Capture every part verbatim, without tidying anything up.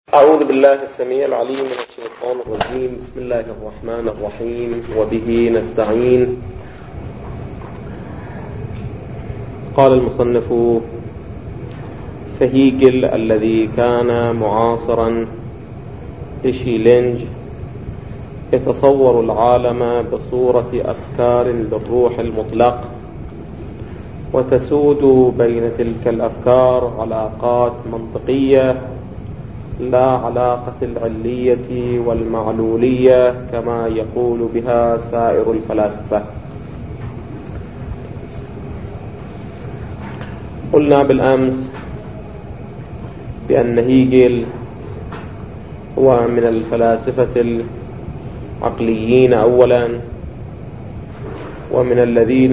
أعوذ بالله السميع العليم من الشيطان الرجيم. بسم الله الرحمن الرحيم وبه نستعين. قال المصنف: فهيجل الذي كان معاصرا لشيلينج يتصور العالم بصورة أفكار للروح المطلق، وتسود بين تلك الأفكار علاقات منطقية لا علاقة العلية والمعلولية كما يقول بها سائر الفلاسفة. قلنا بالأمس بأن هيجل هو من الفلاسفة العقليين أولا، ومن الذين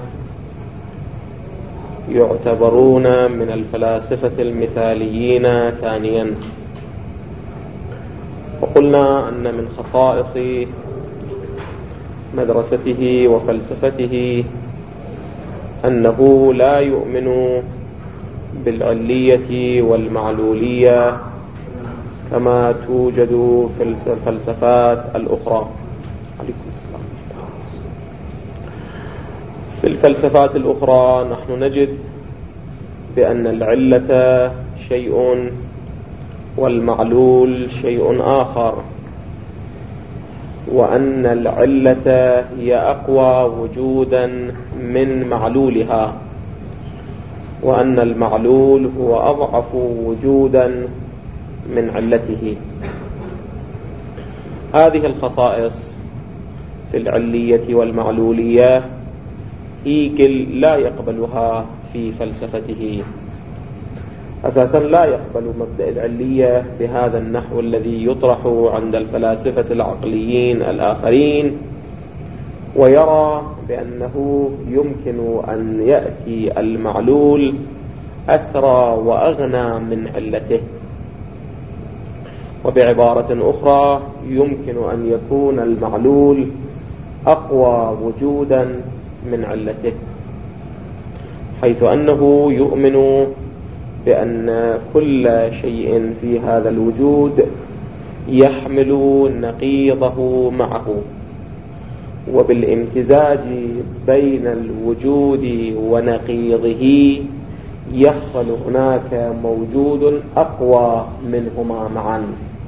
يعتبرون من الفلاسفة المثاليين ثانيا. وقلنا أن من خصائص مدرسته وفلسفته أنه لا يؤمن بالعلية والمعلولية كما توجد في الفلسفات الأخرى. عليكم السلام. في الفلسفات الأخرى نحن نجد بأن العلة شيء والمعلول شيء آخر، وأن العلة هي أقوى وجودا من معلولها، وأن المعلول هو أضعف وجودا من علته. هذه الخصائص في العلية والمعلولية هيجل لا يقبلها في فلسفته. أساسا لا يقبل مبدأ العلية بهذا النحو الذي يطرح عند الفلاسفة العقليين الآخرين، ويرى بأنه يمكن أن يأتي المعلول أثرى وأغنى من علته، وبعبارة أخرى يمكن أن يكون المعلول أقوى وجودا من علته، حيث أنه يؤمن بأن كل شيء في هذا الوجود يحمل نقيضه معه، وبالامتزاج بين الوجود ونقيضه يحصل هناك موجود أقوى منهما معا.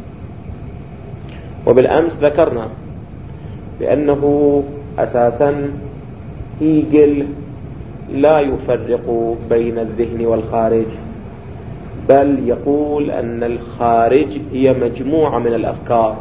وبالأمس ذكرنا بأنه أساسا هيجل لا يفرق بين الذهن والخارج، بل يقول أن الخارج هي مجموعة من الأفكار.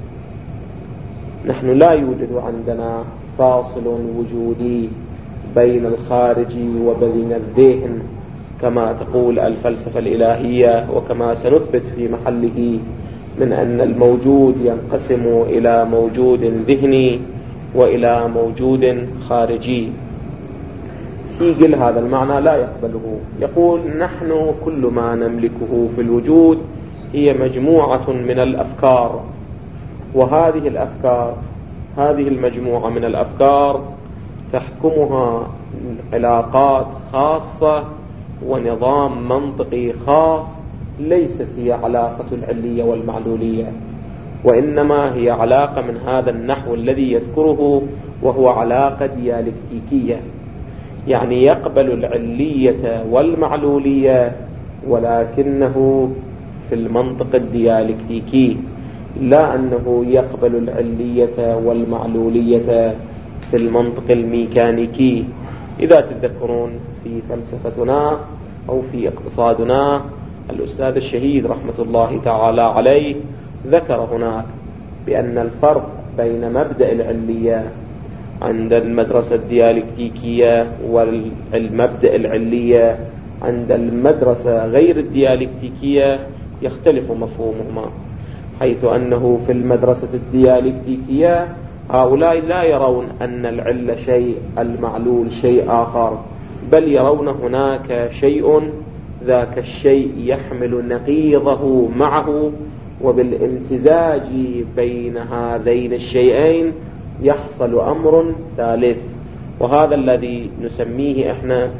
نحن لا يوجد عندنا فاصل وجودي بين الخارج وبين الذهن كما تقول الفلسفة الإلهية، وكما سنثبت في محله من أن الموجود ينقسم إلى موجود ذهني وإلى موجود خارجي. هيجل هذا المعنى لا يقبله، يقول نحن كل ما نملكه في الوجود هي مجموعة من الأفكار، وهذه الأفكار هذه المجموعة من الأفكار تحكمها علاقات خاصة ونظام منطقي خاص، ليست هي علاقة العلية والمعلولية، وإنما هي علاقة من هذا النحو الذي يذكره، وهو علاقة ديالكتيكية، يعني يقبل العلية والمعلولية ولكنه في المنطق الديالكتيكي، لا أنه يقبل العلية والمعلولية في المنطق الميكانيكي. إذا تذكرون في فلسفتنا أو في اقتصادنا الأستاذ الشهيد رحمة الله تعالى عليه ذكر هناك بأن الفرق بين مبدأ العلية عند المدرسة الديالكتيكية والمبدأ العلية عند المدرسة غير الديالكتيكية يختلف مفهومهما، حيث أنه في المدرسة الديالكتيكية هؤلاء لا يرون أن العلة شيء المعلول شيء آخر، بل يرون هناك شيء ذاك الشيء يحمل نقيضه معه، وبالامتزاج بين هذين الشيئين يحصل أمر ثالث، وهذا الذي نسميه احنا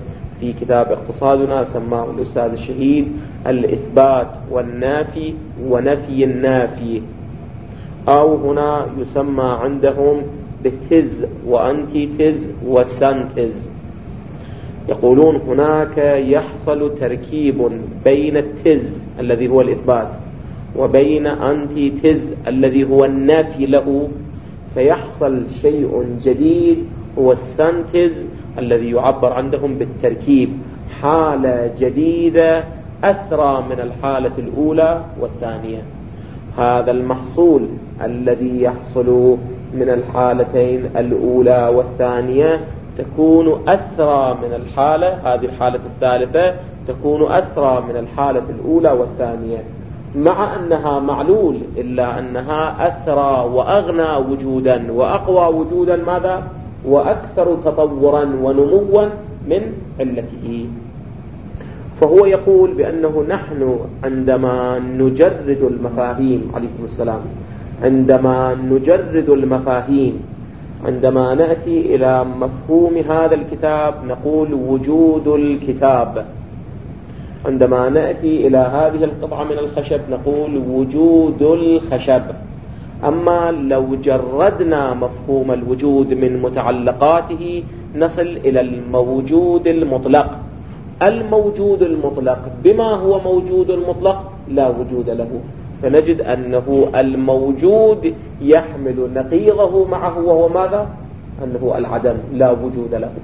في كتاب اقتصادنا سماه الأستاذ الشهيد الإثبات والنافي ونفي النافي، أو هنا يسمى عندهم بتز وأنتي تز وسانتز. يقولون هناك يحصل تركيب بين التز الذي هو الإثبات وبين أنتي تز الذي هو النافي له، فيحصل شيء جديد هو السانتز الذي يعبر عندهم بالتركيب، حالة جديدة أثرى من الحالة الأولى والثانية. هذا المحصول الذي يحصل من الحالتين الأولى والثانية تكون أثرى من الحالة، هذه الحالة الثالثة تكون أثرى من الحالة الأولى والثانية، مع أنها معلول إلا أنها أثرى وأغنى وجودا وأقوى وجودا ماذا؟ وأكثر تطورا ونموا من علته. فهو يقول بأنه نحن عندما نجرد المفاهيم، عليكم السلام، عندما نجرد المفاهيم، عندما نأتي إلى مفهوم هذا الكتاب نقول وجود الكتاب، عندما نأتي إلى هذه القطعة من الخشب نقول وجود الخشب. أما لو جردنا مفهوم الوجود من متعلقاته نصل إلى الموجود المطلق. الموجود المطلق بما هو موجود المطلق لا وجود له، فنجد أنه الموجود يحمل نقيضه معه وهو ماذا؟ أنه العدم لا وجود له.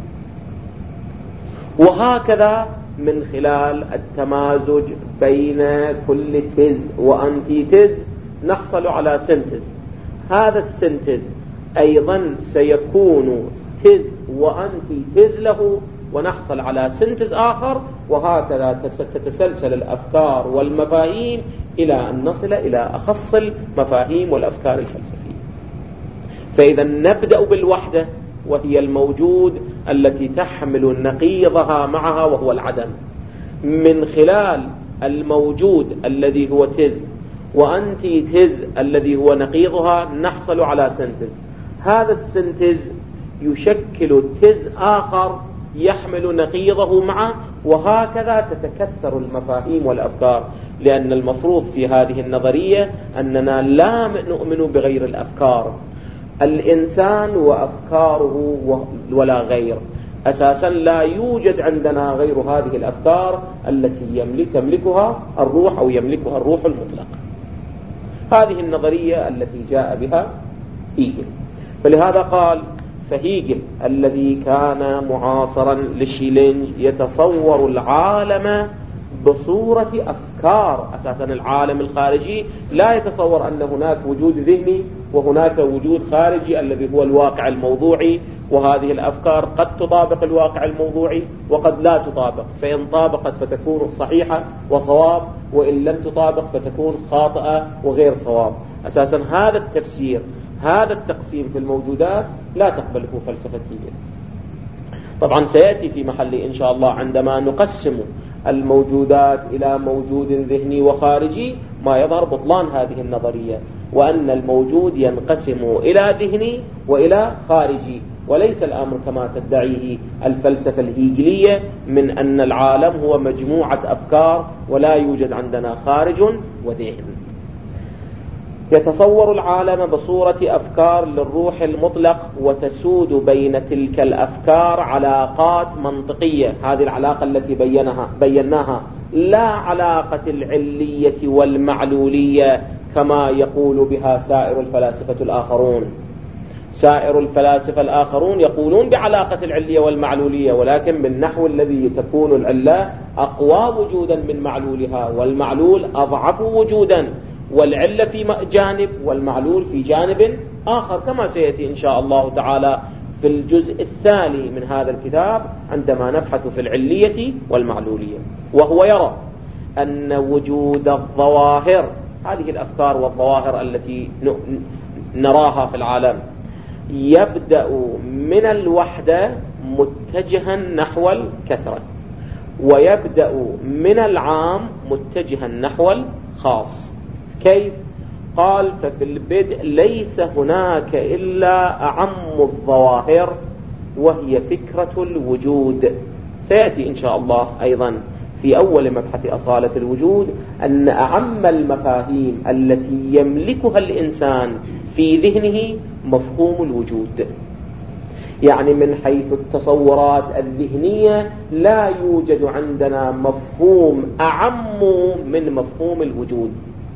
وهكذا من خلال التمازج بين كل تز وأنتي تز نحصل على سنتز. هذا السنتز أيضا سيكون تز وأنتي تز له، ونحصل على سنتز آخر، وهكذا تتسلسل الأفكار والمفاهيم إلى أن نصل إلى أخص المفاهيم والأفكار الفلسفية. فإذا نبدأ بالوحدة وهي الموجود التي تحمل نقيضها معها وهو العدم. من خلال الموجود الذي هو تز وأنتي تز الذي هو نقيضها نحصل على سنتز. هذا السنتز يشكل تز آخر يحمل نقيضه معه، وهكذا تتكثر المفاهيم والأفكار، لأن المفروض في هذه النظرية أننا لا نؤمن بغير الأفكار. الإنسان وأفكاره ولا غير، أساسا لا يوجد عندنا غير هذه الأفكار التي يملك تملكها الروح أو يملكها الروح المطلق. هذه النظرية التي جاء بها هيجل. فلهذا قال فهيجل الذي كان معاصرا لشيلينج يتصور العالم بصورة أفكار. أساسا العالم الخارجي لا يتصور أن هناك وجود ذهني وهناك وجود خارجي الذي هو الواقع الموضوعي، وهذه الأفكار قد تطابق الواقع الموضوعي وقد لا تطابق، فإن طابقت فتكون صحيحة وصواب، وإن لم تطابق فتكون خاطئة وغير صواب. أساسا هذا التفسير، هذا التقسيم في الموجودات لا تقبله فلسفة هيجل. طبعا سيأتي في محل إن شاء الله عندما نقسم الموجودات إلى موجود ذهني وخارجي ما يظهر بطلان هذه النظرية، وأن الموجود ينقسم إلى ذهني وإلى خارجي، وليس الأمر كما تدعيه الفلسفة الهيجلية من أن العالم هو مجموعة أفكار ولا يوجد عندنا خارج وذهن. يتصور العالم بصورة أفكار للروح المطلق، وتسود بين تلك الأفكار علاقات منطقية. هذه العلاقة التي بينها بيناها لا علاقة العلية والمعلولية كما يقول بها سائر الفلاسفة الآخرون. سائر الفلاسفة الآخرون يقولون بعلاقة العلية والمعلولية، ولكن بالنحو الذي تكون العلة أقوى وجودا من معلولها، والمعلول أضعف وجودا، والعلة في جانب والمعلول في جانب آخر، كما سيأتي إن شاء الله تعالى في الجزء الثاني من هذا الكتاب عندما نبحث في العلية والمعلولية. وهو يرى أن وجود الظواهر، هذه الأفكار والظواهر التي نراها في العالم، يبدأ من الوحدة متجها نحو الكثرة، ويبدأ من العام متجها نحو الخاص. كيف؟ قال ففي البدء ليس هناك إلا أعم الظواهر وهي فكرة الوجود. سيأتي إن شاء الله أيضا في أول مبحث أصالة الوجود أن أعم المفاهيم التي يملكها الإنسان في ذهنه مفهوم الوجود. يعني من حيث التصورات الذهنية لا يوجد عندنا مفهوم أعم من مفهوم الوجود،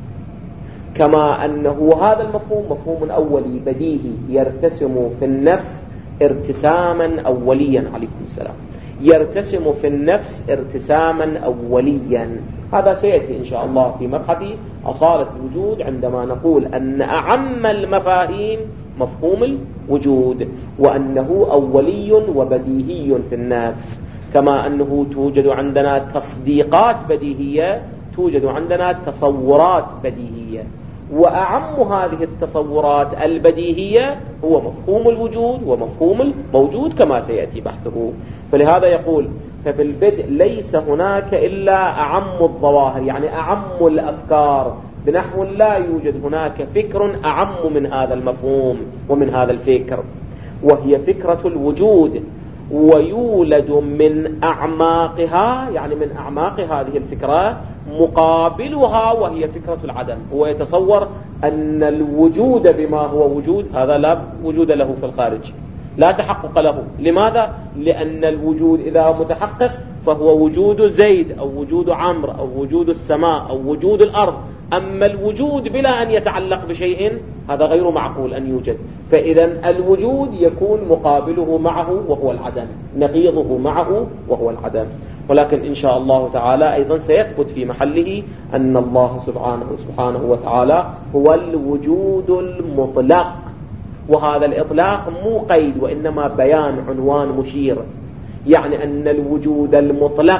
كما أنه هذا المفهوم مفهوم أولي بديهي يرتسم في النفس ارتساما أوليا، عليكم السلام، يرتسم في النفس ارتساما أوليا. هذا سيأتي إن شاء الله في مبحث أصالة الوجود عندما نقول أن أعم المفاهيم مفهوم الوجود، وأنه أولي وبديهي في النفس، كما أنه توجد عندنا تصديقات بديهية، توجد عندنا تصورات بديهية، وأعم هذه التصورات البديهية هو مفهوم الوجود ومفهوم الموجود كما سيأتي بحثه. فلهذا يقول ففي البدء ليس هناك إلا أعم الظواهر، يعني أعم الأفكار، بنحو لا يوجد هناك فكر أعم من هذا المفهوم ومن هذا الفكر، وهي فكرة الوجود. ويولد من أعماقها، يعني من أعماق هذه الفكرة، مقابلها وهي فكرة العدم. هو يتصور أن الوجود بما هو وجود هذا لا وجود له في الخارج، لا تحقق له. لماذا؟ لأن الوجود إذا متحقق فهو وجود زيد أو وجود عمرو أو وجود السماء أو وجود الأرض. أما الوجود بلا أن يتعلق بشيء هذا غير معقول أن يوجد. فإذا الوجود يكون مقابله معه وهو العدم، نقيضه معه وهو العدم. ولكن إن شاء الله تعالى أيضا سيثبت في محله أن الله سبحانه سبحانه وتعالى هو الوجود المطلق، وهذا الإطلاق مو قيد وإنما بيان، عنوان مشير. يعني أن الوجود المطلق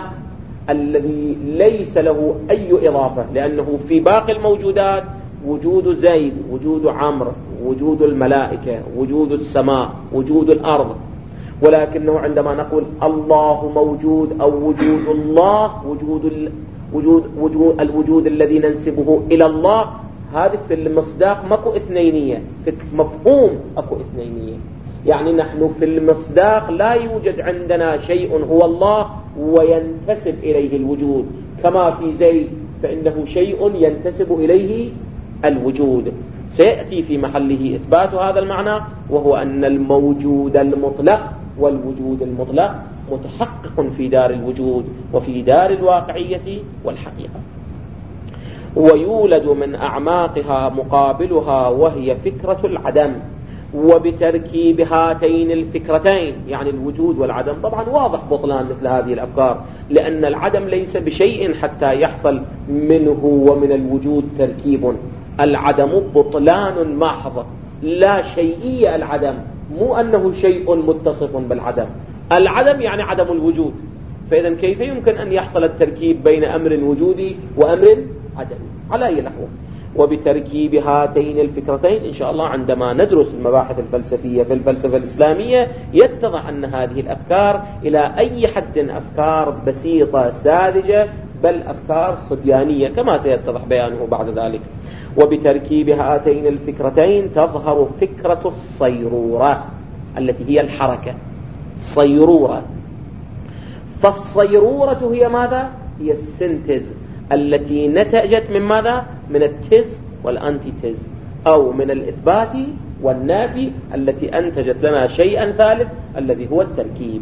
الذي ليس له أي إضافة، لأنه في باقي الموجودات وجود زيد، وجود عمرو، وجود الملائكة، وجود السماء، وجود الأرض، ولكنه عندما نقول الله موجود أو وجود الله، وجود ال... وجود... وجود الوجود الذي ننسبه إلى الله، هذه في المصداق ماكو اثنينية، في مفهوم أكو اثنينية. يعني نحن في المصداق لا يوجد عندنا شيء هو الله وينتسب إليه الوجود، كما في زيد فإنه شيء ينتسب إليه الوجود. سيأتي في محله إثبات هذا المعنى، وهو أن الموجود المطلق والوجود المطلق متحقق في دار الوجود وفي دار الواقعية والحقيقة. ويولد من أعماقها مقابلها وهي فكرة العدم. وبتركيب هاتين الفكرتين، يعني الوجود والعدم، طبعا واضح بطلان مثل هذه الأفكار، لأن العدم ليس بشيء حتى يحصل منه ومن الوجود تركيب. العدم بطلان محض، لا شيئية. العدم مو أنه شيء متصف بالعدم، العدم يعني عدم الوجود. فإذا كيف يمكن أن يحصل التركيب بين أمر وجودي وأمر عدمي؟ على أي نحو؟ وبتركيب هاتين الفكرتين إن شاء الله عندما ندرس المباحث الفلسفية في الفلسفة الإسلامية يتضح أن هذه الأفكار إلى أي حد أفكار بسيطة ساذجة، بل أفكار صبيانية كما سيتضح بيانه بعد ذلك. وبتركيب هاتين الفكرتين تظهر فكرة الصيرورة التي هي الحركة، صيرورة. فالصيرورة هي ماذا؟ هي السنتز التي نتجت من ماذا؟ من التز والأنتي تز، أو من الإثبات والنافي، التي أنتجت لنا شيئا ثالث الذي هو التركيب.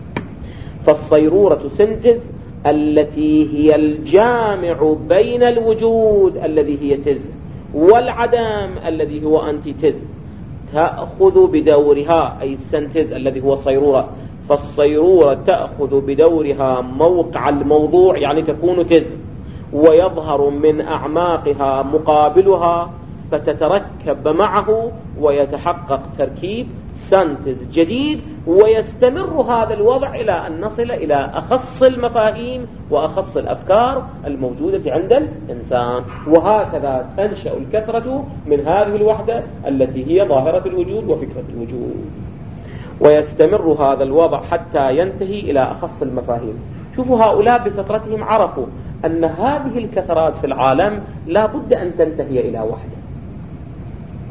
فالصيرورة سنتز التي هي الجامع بين الوجود الذي هي تز والعدم الذي هو أنتي تز، تأخذ بدورها، أي السنتز الذي هو الصيرورة. فالصيرورة تأخذ بدورها موقع الموضوع، يعني تكون تز، ويظهر من أعماقها مقابلها، فتتركب معه ويتحقق تركيب سنتز جديد، ويستمر هذا الوضع إلى أن نصل إلى أخص المفاهيم وأخص الأفكار الموجودة عند الإنسان. وهكذا تنشأ الكثرة من هذه الوحدة التي هي ظاهرة الوجود وفكرة الوجود، ويستمر هذا الوضع حتى ينتهي إلى أخص المفاهيم. شوفوا هؤلاء بفطرتهم عرفوا أن هذه الكثرات في العالم لا بد أن تنتهي إلى وحدة،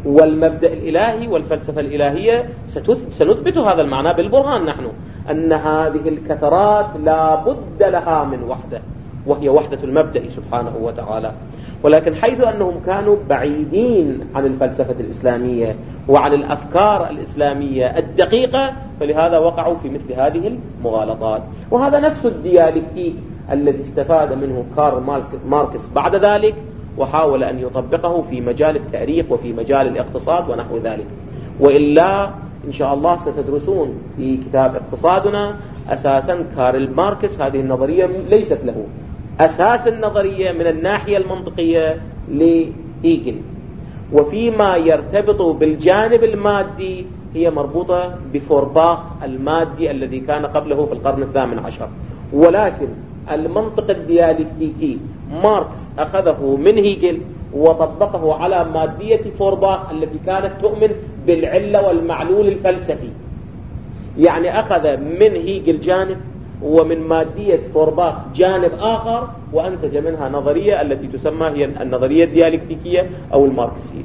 والمبدأ الإلهي والفلسفة الإلهية سنثبت هذا المعنى بالبرهان نحن، أن هذه الكثرات لا بد لها من وحدة، وهي وحدة المبدأ سبحانه وتعالى. ولكن حيث أنهم كانوا بعيدين عن الفلسفة الإسلامية وعن الأفكار الإسلامية الدقيقة، فلهذا وقعوا في مثل هذه المغالطات. وهذا نفس الديالكتيك الذي استفاد منه كارل ماركس بعد ذلك، وحاول أن يطبقه في مجال التاريخ وفي مجال الاقتصاد ونحو ذلك. وإلا إن شاء الله ستدرسون في كتاب اقتصادنا أساسا كارل ماركس هذه النظرية ليست له أساس النظرية من الناحية المنطقية لإيجل، وفيما يرتبط بالجانب المادي هي مربوطة بفورباخ المادي الذي كان قبله في القرن الثامن عشر. ولكن المنطق الديالكتيكي ماركس أخذه من هيجل وطبقه على مادية فورباخ التي كانت تؤمن بالعلة والمعلول الفلسفي. يعني أخذ من هيجل جانب ومن مادية فورباخ جانب آخر، وأنتج منها نظرية التي تسمى هي النظرية الديالكتيكية أو الماركسية.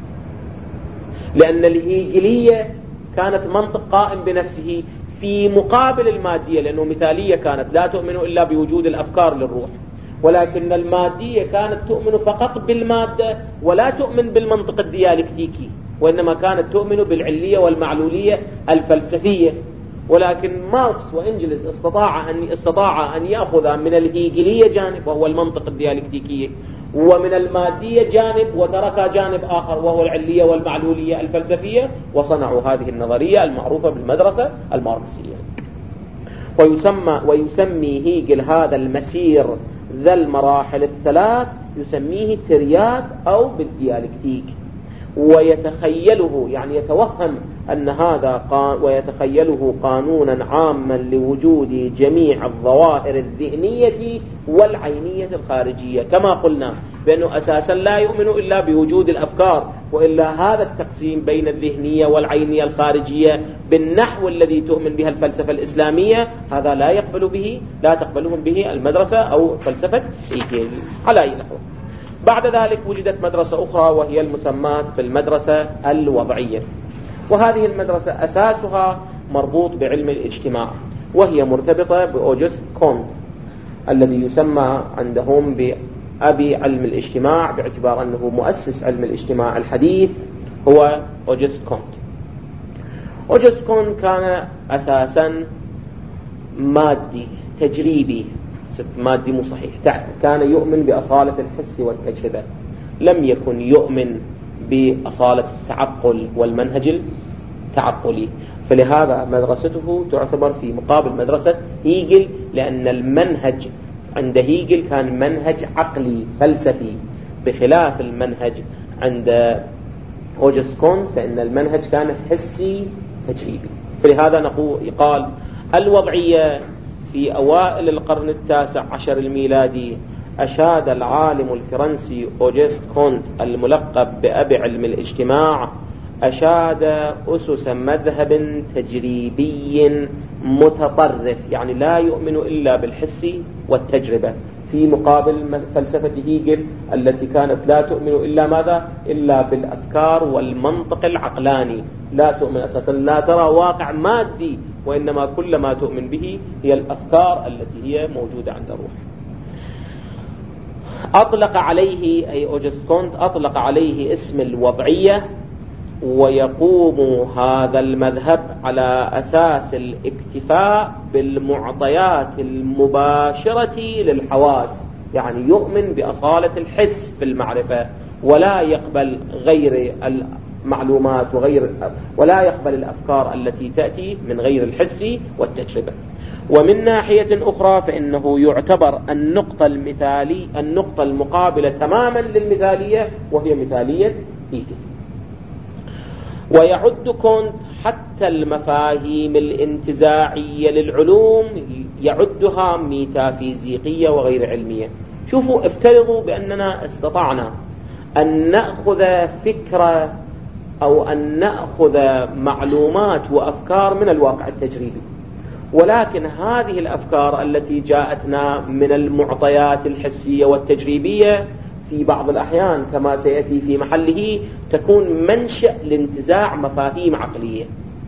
لأن الهيجلية كانت منطق قائم بنفسه في مقابل المادية، لأنه مثالية كانت لا تؤمن إلا بوجود الأفكار للروح، ولكن المادية كانت تؤمن فقط بالمادة ولا تؤمن بالمنطق الديالكتيكي، وإنما كانت تؤمن بالعلية والمعلولية الفلسفية. ولكن ماركس وإنجلز استطاع أن استطاع أن يأخذ من الهيجلية جانب وهو المنطق الديالكتيكي، ومن المادية جانب، وترك جانب آخر وهو العلية والمعلولية الفلسفية، وصنعوا هذه النظرية المعروفة بالمدرسة الماركسية. ويسمى ويسمي هيجل هذا المسير ذا المراحل الثلاث يسميه ترياد أو بالديالكتيك، ويتخيله يعني يتوهم أن هذا قان ويتخيله قانونا عاما لوجود جميع الظواهر الذهنية والعينية الخارجية، كما قلنا بأنه أساسا لا يؤمن إلا بوجود الأفكار، وإلا هذا التقسيم بين الذهنية والعينية الخارجية بالنحو الذي تؤمن بها الفلسفة الإسلامية هذا لا يقبل به لا تقبلهم به المدرسة أو فلسفة هيجل على أي نحو. بعد ذلك وجدت مدرسة أخرى وهي المسمات بالمدرسة الوضعية، وهذه المدرسة أساسها مربوط بعلم الاجتماع، وهي مرتبطة بأوجست كونت الذي يسمى عندهم بأبي علم الاجتماع، باعتبار أنه مؤسس علم الاجتماع الحديث هو أوجست كونت. أوجست كونت كان أساسا مادي تجريبي، مادي مو صحيح، كان يؤمن بأصالة الحس والتجربة، لم يكن يؤمن بأصالة التعقل والمنهج التعقلي. فلهذا مدرسته تعتبر في مقابل مدرسة هيجل، لأن المنهج عند هيجل كان منهج عقلي فلسفي، بخلاف المنهج عند أوجست كونت فإن المنهج كان حسي تجريبي. فلهذا نقول يقال الوضعية في أوائل القرن التاسع عشر الميلادي أشاد العالم الفرنسي أوجست كونت الملقب بأبي علم الاجتماع، أشاد أسس مذهب تجريبي متطرف، يعني لا يؤمن إلا بالحس والتجربة، في مقابل فلسفة هيجل التي كانت لا تؤمن إلا ماذا؟ إلا بالأفكار والمنطق العقلاني، لا تؤمن أساسا، لا ترى واقع مادي، وإنما كل ما تؤمن به هي الأفكار التي هي موجودة عند الروح. أطلق عليه أي أوجست كونت أطلق عليه اسم الوضعية، ويقوم هذا المذهب على أساس الاكتفاء بالمعطيات المباشرة للحواس، يعني يؤمن بأصالة الحس في المعرفة، ولا يقبل غير المعلومات وغير ولا يقبل الأفكار التي تأتي من غير الحس والتجربة. ومن ناحية أخرى فإنه يعتبر النقطة المثالي النقطة المقابلة تماما للمثالية، وهي مثالية هيجل. ويعد كونت حتى المفاهيم الانتزاعية للعلوم يعدها ميتافيزيقية وغير علمية. شوفوا، افترضوا بأننا استطعنا أن نأخذ فكرة أو أن نأخذ معلومات وأفكار من الواقع التجريبي، ولكن هذه الأفكار التي جاءتنا من المعطيات الحسية والتجريبية في بعض الأحيان كما سيأتي في محله تكون منشأ لانتزاع مفاهيم عقلية.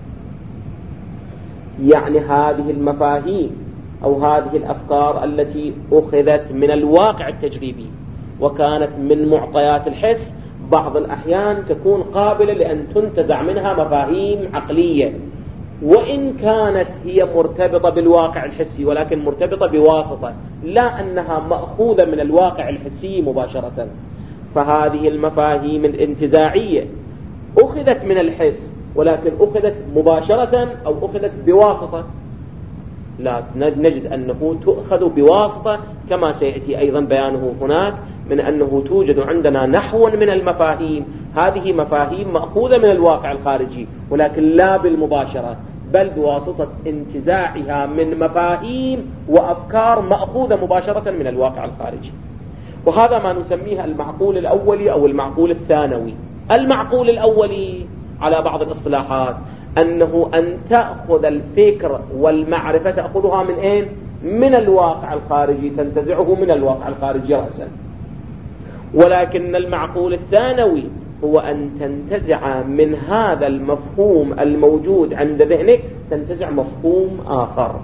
يعني هذه المفاهيم أو هذه الأفكار التي أخذت من الواقع التجريبي وكانت من معطيات الحس بعض الأحيان تكون قابلة لأن تنتزع منها مفاهيم عقلية، وإن كانت هي مرتبطة بالواقع الحسي ولكن مرتبطة بواسطة، لا أنها مأخوذة من الواقع الحسي مباشرة. فهذه المفاهيم الانتزاعية أخذت من الحس ولكن أخذت مباشرة أو أخذت بواسطة، لا نجد أنه تؤخذ بواسطة كما سيأتي أيضا بيانه هناك، من أنه توجد عندنا نحو من المفاهيم، هذه مفاهيم مأخوذة من الواقع الخارجي ولكن لا بالمباشرة بل بواسطة انتزاعها من مفاهيم وأفكار مأخوذة مباشرة من الواقع الخارجي. وهذا ما نسميه المعقول الأولي أو المعقول الثانوي. المعقول الأولي على بعض الاصطلاحات أنه أن تأخذ الفكر والمعرفة تأخذها من أين؟ من الواقع الخارجي، تنتزعه من الواقع الخارجي رأسا. ولكن المعقول الثانوي هو أن تنتزع من هذا المفهوم الموجود عند ذهنك تنتزع مفهوم آخر.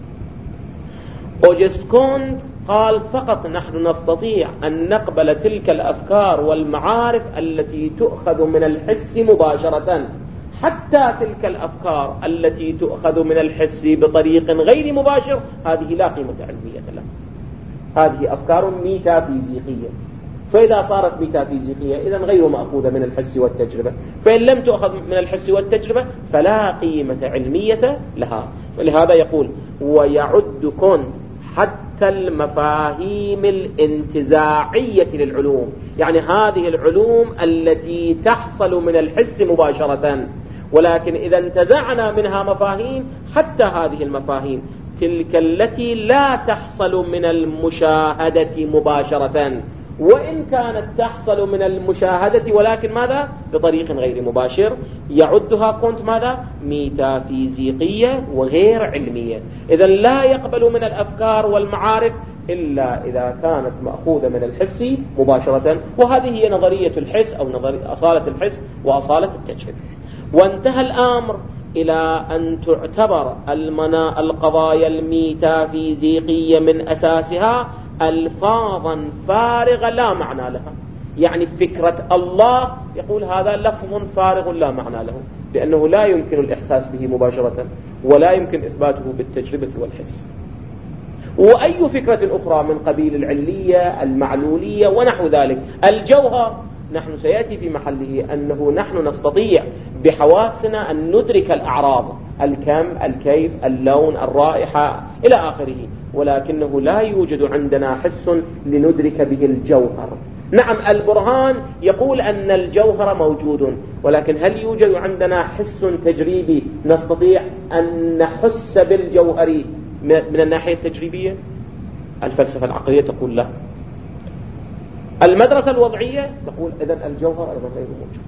أوجست كونت قال فقط نحن نستطيع أن نقبل تلك الأفكار والمعارف التي تؤخذ من الحس مباشرة، حتى تلك الأفكار التي تؤخذ من الحس بطريق غير مباشر هذه لا قيمة علمية لها، هذه أفكار ميتافيزيقية. فإذا صارت ميتافيزيقية إذن غير مأخوذة من الحس والتجربة، فإن لم تؤخذ من الحس والتجربة فلا قيمة علمية لها. ولهذا يقول ويعد كونت حتى المفاهيم الانتزاعية للعلوم، يعني هذه العلوم التي تحصل من الحس مباشرة، ولكن إذا انتزعنا منها مفاهيم حتى هذه المفاهيم تلك التي لا تحصل من المشاهدة مباشرة، وإن كانت تحصل من المشاهدة ولكن ماذا؟ بطريق غير مباشر، يعدها كونت ماذا؟ ميتافيزيقية وغير علمية. إذا لا يقبل من الأفكار والمعارف إلا إذا كانت مأخوذة من الحس مباشرة. وهذه هي نظرية الحس أو نظرية أصالة الحس وأصالة التجربة. وانتهى الأمر إلى أن تعتبر المنا القضايا الميتافيزيقية من أساسها ألفاظا فارغة لا معنى لها. يعني فكرة الله يقول هذا لفظ فارغ لا معنى له، لأنه لا يمكن الإحساس به مباشرة ولا يمكن إثباته بالتجربة والحس. وأي فكرة أخرى من قبيل العلية المعلولية ونحو ذلك. الجوهر نحن سيأتي في محله أنه نحن نستطيع بحواسنا أن ندرك الأعراض، الكم، الكيف، اللون، الرائحة إلى آخره، ولكنه لا يوجد عندنا حس لندرك به الجوهر. نعم البرهان يقول أن الجوهر موجود، ولكن هل يوجد عندنا حس تجريبي نستطيع أن نحس بالجوهر من الناحية التجريبية؟ الفلسفة العقلية تقول لا. المدرسة الوضعية تقول إذن الجوهر أيضا غير موجود،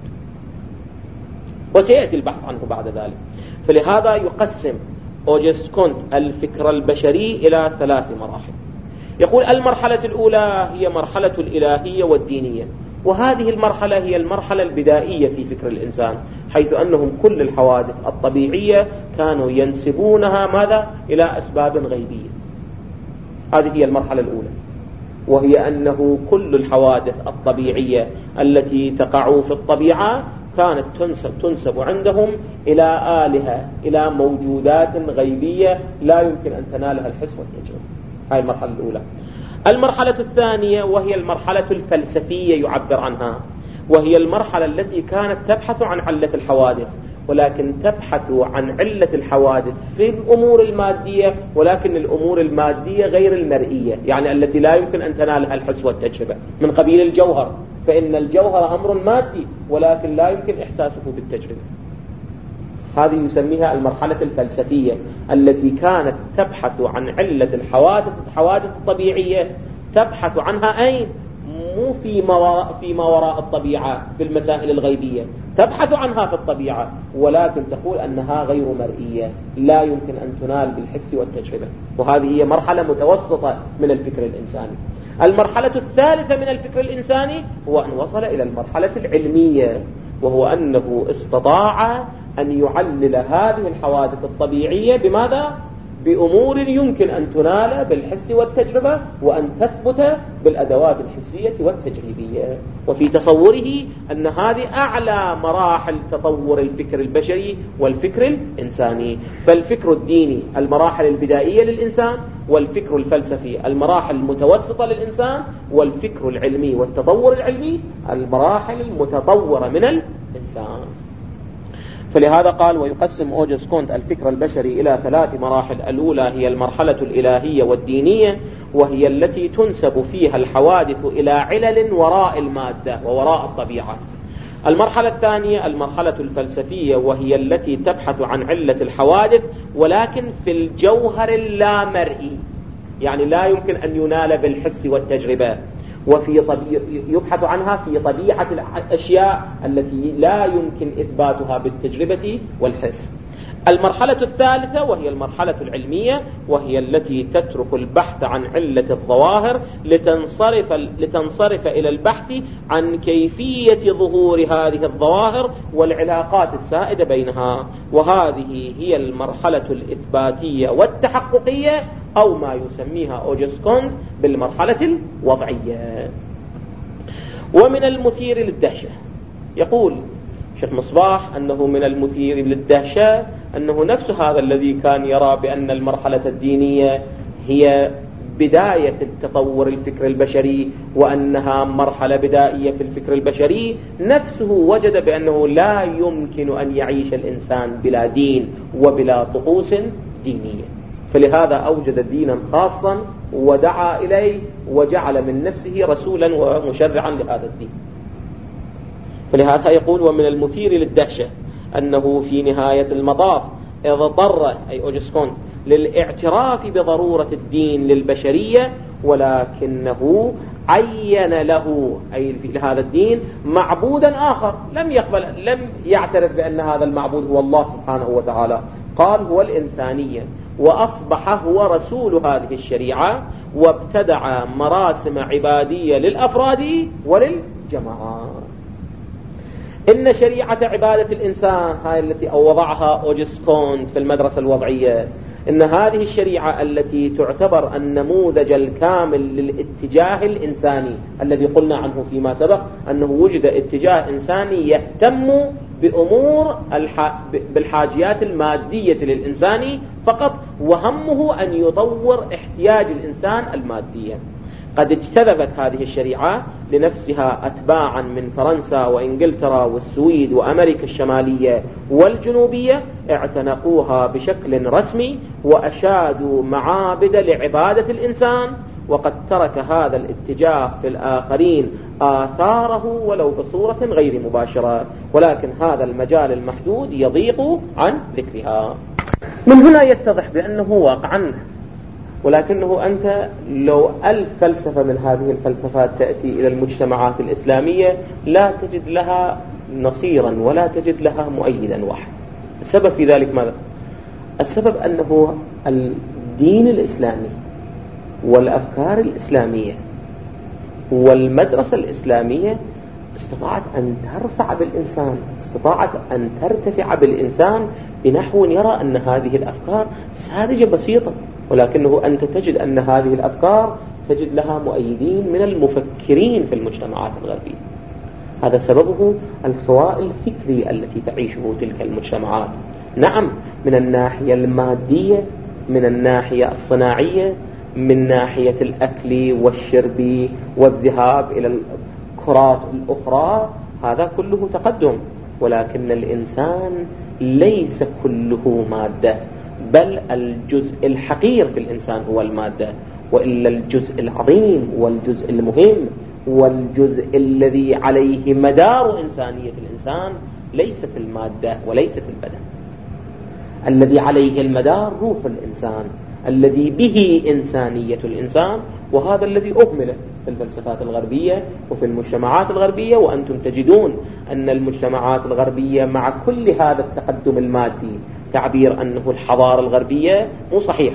وسيأتي البحث عنه بعد ذلك. فلهذا يقسم أوجست كونت الفكر البشري إلى ثلاث مراحل. يقول المرحلة الأولى هي مرحلة الإلهية والدينية، وهذه المرحلة هي المرحلة البدائية في فكر الإنسان، حيث أنهم كل الحوادث الطبيعية كانوا ينسبونها ماذا؟ إلى أسباب غيبية. هذه هي المرحلة الأولى، وهي أنه كل الحوادث الطبيعية التي تقع في الطبيعة كانت تنسب, تنسب عندهم إلى آلهة، إلى موجودات غيبية لا يمكن أن تنالها الحس والتجربة. هذه المرحلة الأولى. المرحلة الثانية وهي المرحلة الفلسفية يعبر عنها، وهي المرحلة التي كانت تبحث عن علة الحوادث، ولكن تبحث عن علة الحوادث في الأمور المادية، ولكن الأمور المادية غير المرئية، يعني التي لا يمكن أن تنالها الحس والتجربة، من قبيل الجوهر، فإن الجوهر أمر مادي ولكن لا يمكن إحساسه بالتجربة. هذه يسميها المرحلة الفلسفية التي كانت تبحث عن علة الحوادث الحوادث الطبيعية، تبحث عنها أين؟ مو في ما وراء في ما وراء الطبيعة في المسائل الغيبية، تبحث عنها في الطبيعة، ولكن تقول أنها غير مرئية، لا يمكن أن تنال بالحس والتجربة. وهذه هي مرحلة متوسطة من الفكر الإنساني. المرحلة الثالثة من الفكر الإنساني هو أن وصل إلى المرحلة العلمية، وهو أنه استطاع أن يعلل هذه الحوادث الطبيعية بماذا؟ بأمور يمكن أن تنال بالحس والتجربة، وأن تثبت بالأدوات الحسية والتجريبية. وفي تصوره أن هذه أعلى مراحل تطور الفكر البشري والفكر الإنساني. فالفكر الديني المراحل البدائية للإنسان، والفكر الفلسفي المراحل المتوسطة للإنسان، والفكر العلمي والتطور العلمي المراحل المتطورة من الإنسان. فلهذا قال: ويقسم أوجست كونت الفكر البشري إلى ثلاث مراحل. الأولى هي المرحلة الإلهية والدينية، وهي التي تنسب فيها الحوادث إلى علل وراء المادة ووراء الطبيعة. المرحلة الثانية المرحلة الفلسفية، وهي التي تبحث عن علة الحوادث ولكن في الجوهر اللامرئي، يعني لا يمكن أن ينال بالحس والتجربة، وفي طبيعة يبحث عنها في طبيعة الأشياء التي لا يمكن إثباتها بالتجربة والحس. المرحلة الثالثة وهي المرحلة العلمية، وهي التي تترك البحث عن علة الظواهر لتنصرف, لتنصرف إلى البحث عن كيفية ظهور هذه الظواهر والعلاقات السائدة بينها، وهذه هي المرحلة الإثباتية والتحققية، أو ما يسميها أوجست كونت بالمرحلة الوضعية. ومن المثير للدهشة، يقول شيخ مصباح أنه من المثير للدهشة أنه نفس هذا الذي كان يرى بأن المرحلة الدينية هي بداية التطور الفكر البشري وأنها مرحلة بدائية في الفكر البشري، نفسه وجد بأنه لا يمكن أن يعيش الإنسان بلا دين وبلا طقوس دينية، فلهذا أوجد دينا خاصا ودعا إليه وجعل من نفسه رسولا ومشرعا لهذا الدين. فلهذا يقول: ومن المثير للدهشة أنه في نهاية المطاف اضطر أي أوجست كونت للاعتراف بضرورة الدين للبشرية، ولكنه عين له أي لهذا الدين معبودا آخر لم يقبل لم يعترف بأن هذا المعبود هو الله سبحانه وتعالى، قال هو الإنسانية، وأصبح هو رسول هذه الشريعة، وابتدع مراسم عبادية للأفراد وللجماعات. إن شريعة عبادة الإنسان هاي التي وضعها أوجست كونت في المدرسة الوضعية، إن هذه الشريعة التي تعتبر النموذج الكامل للاتجاه الإنساني الذي قلنا عنه فيما سبق، أنه وجد اتجاه إنساني يهتم بأمور الح... بالحاجيات المادية للإنسان فقط، وهمه أن يطور احتياج الإنسان المادية. قد اجتذبت هذه الشريعة لنفسها أتباعا من فرنسا وإنجلترا والسويد وأمريكا الشمالية والجنوبية، اعتنقوها بشكل رسمي وأشادوا معابد لعبادة الإنسان، وقد ترك هذا الاتجاه في الآخرين آثاره ولو بصورة غير مباشرة، ولكن هذا المجال المحدود يضيق عن ذكرها. من هنا يتضح بأنه واقعا، ولكنه أنت لو ألف فلسفة من هذه الفلسفات تأتي إلى المجتمعات الإسلامية لا تجد لها نصيرا ولا تجد لها مؤيدا واحد. السبب في ذلك ماذا؟ السبب أنه الدين الإسلامي والأفكار الإسلامية والمدرسة الإسلامية استطاعت أن ترفع بالإنسان، استطاعت أن ترتفع بالإنسان بنحو يرى أن هذه الأفكار ساذجة بسيطة، ولكنه أنت تجد أن هذه الأفكار تجد لها مؤيدين من المفكرين في المجتمعات الغربية. هذا سببه الثواء الفكري التي تعيشه تلك المجتمعات، نعم من الناحية المادية، من الناحية الصناعية، من ناحية الأكل والشرب والذهاب إلى الكرات الأخرى، هذا كله تقدم، ولكن الإنسان ليس كله مادة، بل الجزء الحقير في الإنسان هو المادة، وإلا الجزء العظيم والجزء المهم والجزء الذي عليه مدار إنسانية الإنسان ليست المادة وليست البدن. الذي عليه المدار روح الإنسان الذي به إنسانية الإنسان، وهذا الذي أهمل في الفلسفات الغربية وفي المجتمعات الغربية. وأنتم تجدون أن المجتمعات الغربية مع كل هذا التقدم المادي، تعبير أنه الحضارة الغربية مو صحيح،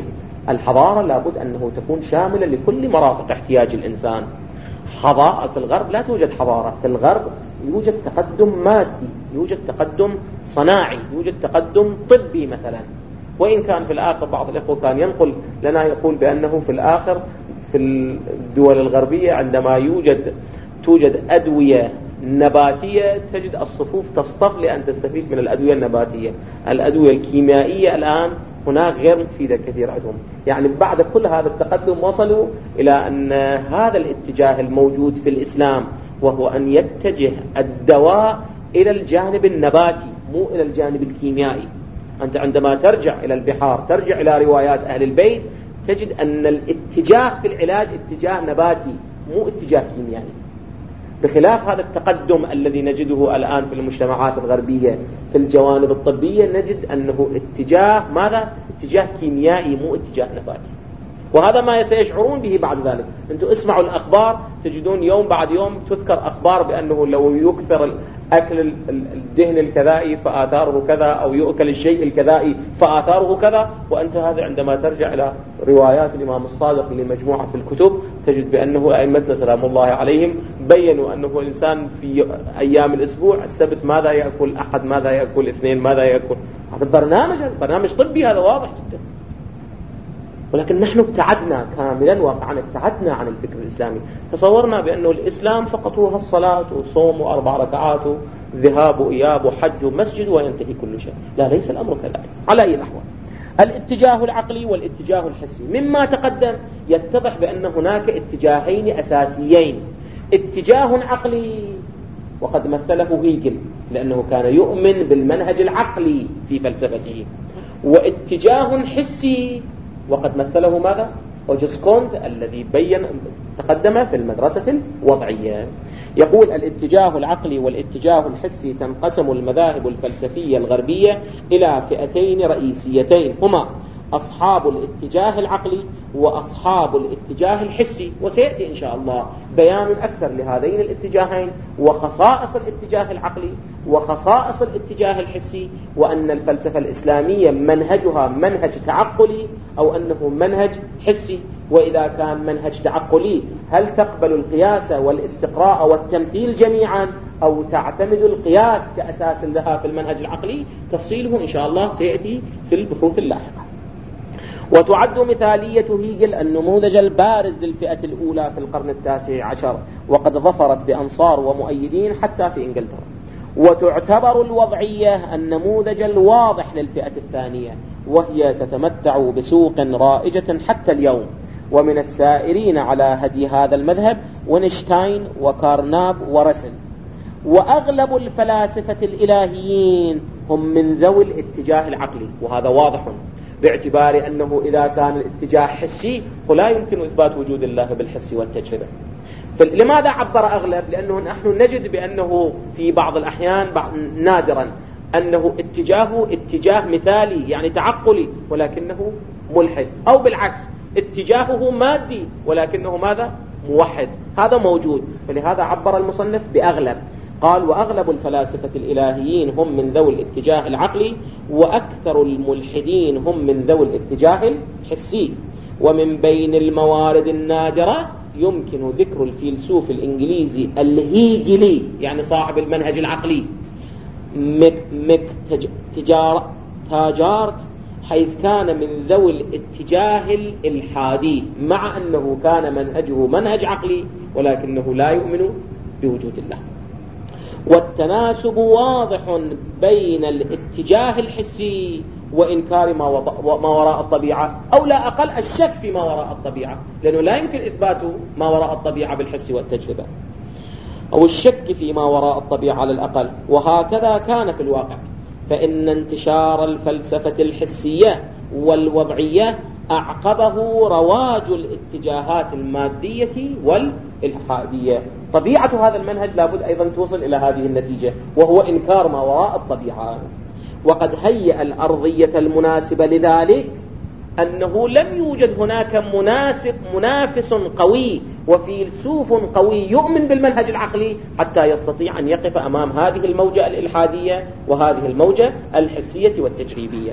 الحضارة لابد أنه تكون شاملة لكل مرافق احتياج الإنسان. حضارة في الغرب لا توجد حضارة، في الغرب يوجد تقدم مادي، يوجد تقدم صناعي، يوجد تقدم طبي مثلا. وإن كان في الآخر بعض الإخوة كان ينقل لنا يقول بأنه في الآخر في الدول الغربية عندما يوجد توجد أدوية نباتية تجد الصفوف تصطف لأن تستفيد من الأدوية النباتية. الأدوية الكيميائية الآن هناك غير مفيدة كثير عندهم. يعني بعد كل هذا التقدم وصلوا إلى أن هذا الاتجاه الموجود في الإسلام، وهو أن يتجه الدواء إلى الجانب النباتي مو إلى الجانب الكيميائي. أنت عندما ترجع إلى البحار، ترجع إلى روايات أهل البيت، تجد أن الاتجاه في العلاج اتجاه نباتي مو اتجاه كيميائي، بخلاف هذا التقدم الذي نجده الآن في المجتمعات الغربية في الجوانب الطبية، نجد أنه اتجاه ماذا؟ اتجاه كيميائي مو اتجاه نباتي. وهذا ما سيشعرون به بعد ذلك. أنتم اسمعوا الأخبار تجدون يوم بعد يوم تذكر أخبار بأنه لو يكثر أكل الدهن الكذائي فآثاره كذا، أو يؤكل الشيء الكذائي فآثاره كذا. وأنت هذا عندما ترجع إلى روايات الإمام الصادق لمجموعة في الكتب تجد بأنه أئمتنا سلام الله عليهم بيّنوا أنه الإنسان في أيام الأسبوع، السبت ماذا يأكل، أحد ماذا يأكل، اثنين ماذا يأكل. هذا برنامج برنامج طبي، هذا واضح جدا. ولكن نحن ابتعدنا كاملا، واقعا ابتعدنا عن الفكر الإسلامي. تصورنا بأنه الإسلام فقط هو الصلاة وصوم وأربع ركعات وذهاب وإياب وحج ومسجد وينتهي كل شيء. لا، ليس الأمر كذلك على أي الأحوال. الاتجاه العقلي والاتجاه الحسي، مما تقدم يتضح بأن هناك اتجاهين أساسيين. اتجاه عقلي وقد مثله هيجل لأنه كان يؤمن بالمنهج العقلي في فلسفته، واتجاه حسي وقد مثله ماذا؟ أوجست كونت الذي بين تقدم في المدرسة الوضعية. يقول الاتجاه العقلي والاتجاه الحسي تنقسم المذاهب الفلسفية الغربية إلى فئتين رئيسيتين، هما أصحاب الاتجاه العقلي وأصحاب الاتجاه الحسي. وسيأتي إن شاء الله بيان أكثر لهذين الاتجاهين وخصائص الاتجاه العقلي وخصائص الاتجاه الحسي، وأن الفلسفة الإسلامية منهجها منهج تعقلي أو أنه منهج حسي. وإذا كان منهج تعقلي هل تقبل القياس والاستقراء والتمثيل جميعا أو تعتمد القياس كأساس لها في المنهج العقلي؟ تفصيله إن شاء الله سيأتي في البحوث اللاحقة. وتعد مثالية هيجل النموذج البارز للفئة الأولى في القرن التاسع عشر، وقد ظفرت بأنصار ومؤيدين حتى في إنجلترا. وتعتبر الوضعية النموذج الواضح للفئة الثانية، وهي تتمتع بسوق رائجة حتى اليوم. ومن السائرين على هدي هذا المذهب وينشتاين وكارناب ورسل. وأغلب الفلاسفة الإلهيين هم من ذوي الاتجاه العقلي، وهذا واضح باعتبار أنه إذا كان الاتجاه حسي فلا يمكن إثبات وجود الله بالحس والتجربة. لماذا عبر أغلب؟ لأنه نحن نجد بأنه في بعض الأحيان نادرا أنه اتجاهه اتجاه مثالي يعني تعقلي ولكنه ملحد، أو بالعكس اتجاهه مادي ولكنه ماذا؟ موحد. هذا موجود، فلهذا عبر المصنف بأغلب. قال وأغلب الفلاسفة الإلهيين هم من ذوي الاتجاه العقلي، وأكثر الملحدين هم من ذوي الاتجاه الحسي. ومن بين الموارد النادرة يمكن ذكر الفيلسوف الإنجليزي الهيجلي، يعني صاحب المنهج العقلي، مك مك تج تجار تاجارت، حيث كان من ذوي الاتجاه الإلحادي، مع أنه كان منهجه منهج عقلي ولكنه لا يؤمن بوجود الله. والتناسب واضح بين الاتجاه الحسي وإنكار ما وراء الطبيعة، أو لا أقل الشك في ما وراء الطبيعة، لأنه لا يمكن إثبات ما وراء الطبيعة بالحس والتجربة، أو الشك في ما وراء الطبيعة على الأقل. وهكذا كان في الواقع، فإن انتشار الفلسفة الحسية والوضعية أعقبه رواج الاتجاهات المادية والإلحادية. طبيعة هذا المنهج لابد أيضا توصل إلى هذه النتيجة، وهو إنكار ما وراء الطبيعة. وقد هيأ الأرضية المناسبة لذلك أنه لم يوجد هناك مناسب منافس قوي وفيلسوف قوي يؤمن بالمنهج العقلي حتى يستطيع أن يقف أمام هذه الموجة الإلحادية وهذه الموجة الحسية والتجريبية.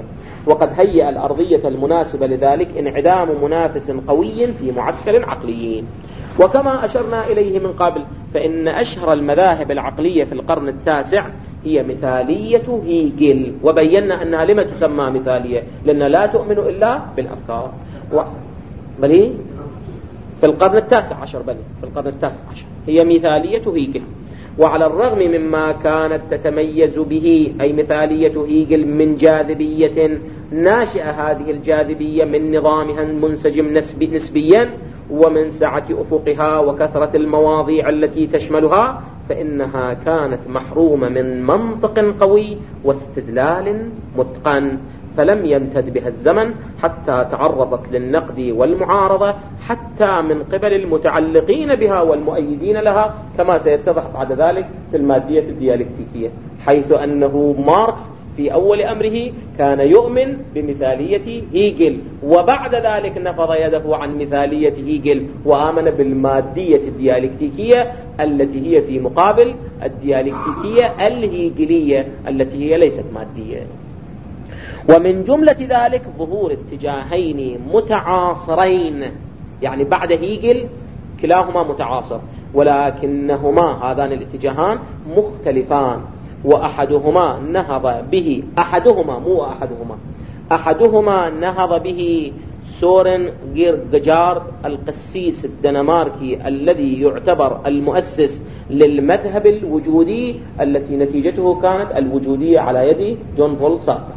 وقد هيأ الأرضية المناسبة لذلك انعدام منافس قوي في معسكر عقلي. وكما أشرنا إليه من قبل فإن أشهر المذاهب العقلية في القرن التاسع هي مثالية هيجل، وبينا أنها لما تسمى مثالية، لأن لا تؤمن إلا بالأفكار. و... بلي في القرن التاسع عشر بلي في القرن التاسع عشر هي مثالية هيجل. وعلى الرغم مما كانت تتميز به أي مثالية هيجل من جاذبية ناشئة، هذه الجاذبية من نظامها المنسجم نسبي نسبيا ومن سعة أفقها وكثرة المواضيع التي تشملها، فإنها كانت محرومة من منطق قوي واستدلال متقن، فلم يمتد بها الزمن حتى تعرضت للنقد والمعارضة حتى من قبل المتعلقين بها والمؤيدين لها، كما سيتضح بعد ذلك في المادية الديالكتيكية، حيث أنه ماركس في أول أمره كان يؤمن بمثالية هيجل، وبعد ذلك نفض يده عن مثالية هيجل وآمن بالمادية الديالكتيكية التي هي في مقابل الديالكتيكية الهيجلية التي هي ليست مادية. ومن جملة ذلك ظهور اتجاهين متعاصرين، يعني بعد هيجل كلاهما متعاصر، ولكنهما هذان الاتجاهان مختلفان، وأحدهما نهض به أحدهما مو أحدهما أحدهما نهض به سورن غيرغجارد القسيس الدنماركي الذي يعتبر المؤسس للمذهب الوجودي التي نتيجته كانت الوجودية على يد جون بول سارتر،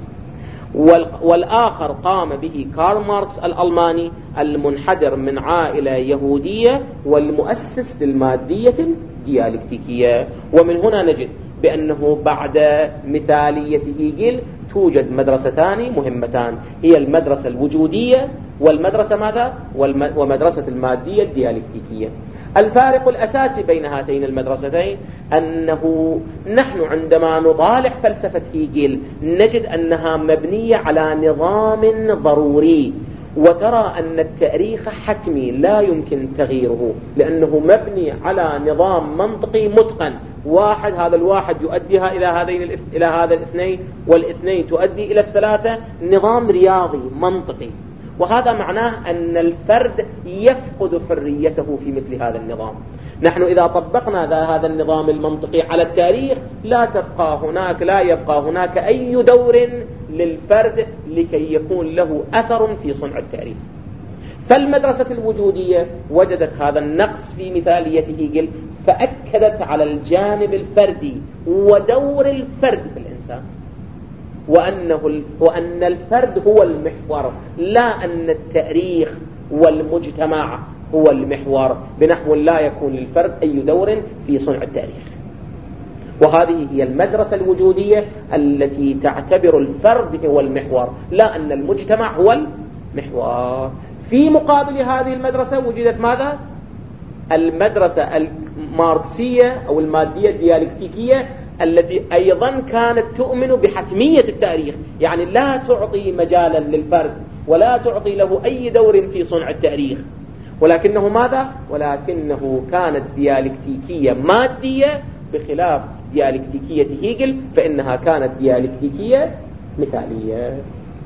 والآخر قام به كارل ماركس الألماني المنحدر من عائلة يهودية والمؤسس للمادية الديالكتيكية. ومن هنا نجد بأنه بعد مثالية هيجل توجد مدرستان مهمتان، هي المدرسة الوجودية والمدرسة ماذا؟ ومدرسة المادية الديالكتيكية. الفارق الأساسي بين هاتين المدرستين أنه نحن عندما نطالع فلسفة هيجل نجد أنها مبنية على نظام ضروري، وترى أن التاريخ حتمي لا يمكن تغييره، لأنه مبني على نظام منطقي متقن، واحد هذا الواحد يؤديها إلى هذين إلى هذا الاثنين، والاثنين تؤدي إلى الثلاثة، نظام رياضي منطقي. وهذا معناه أن الفرد يفقد حريته في مثل هذا النظام. نحن إذا طبقنا هذا النظام المنطقي على التاريخ لا تبقى هناك لا يبقى هناك أي دور للفرد لكي يكون له أثر في صنع التاريخ. فالمدرسة الوجودية وجدت هذا النقص في مثالية هيجل، فأكدت على الجانب الفردي ودور الفرد في الإنسان، وأنه وأن الفرد هو المحور، لا أن التاريخ والمجتمع هو المحور، بنحو لا يكون للفرد أي دور في صنع التاريخ. وهذه هي المدرسة الوجودية التي تعتبر الفرد هو المحور، لا أن المجتمع هو المحور. في مقابل هذه المدرسة وجدت ماذا؟ المدرسة الماركسية أو المادية الديالكتيكية التي أيضا كانت تؤمن بحتمية التاريخ، يعني لا تعطي مجالا للفرد ولا تعطي له أي دور في صنع التاريخ، ولكنه ماذا؟ ولكنه كانت ديالكتيكية مادية بخلاف ديالكتيكية هيجل، فإنها كانت ديالكتيكية مثالية.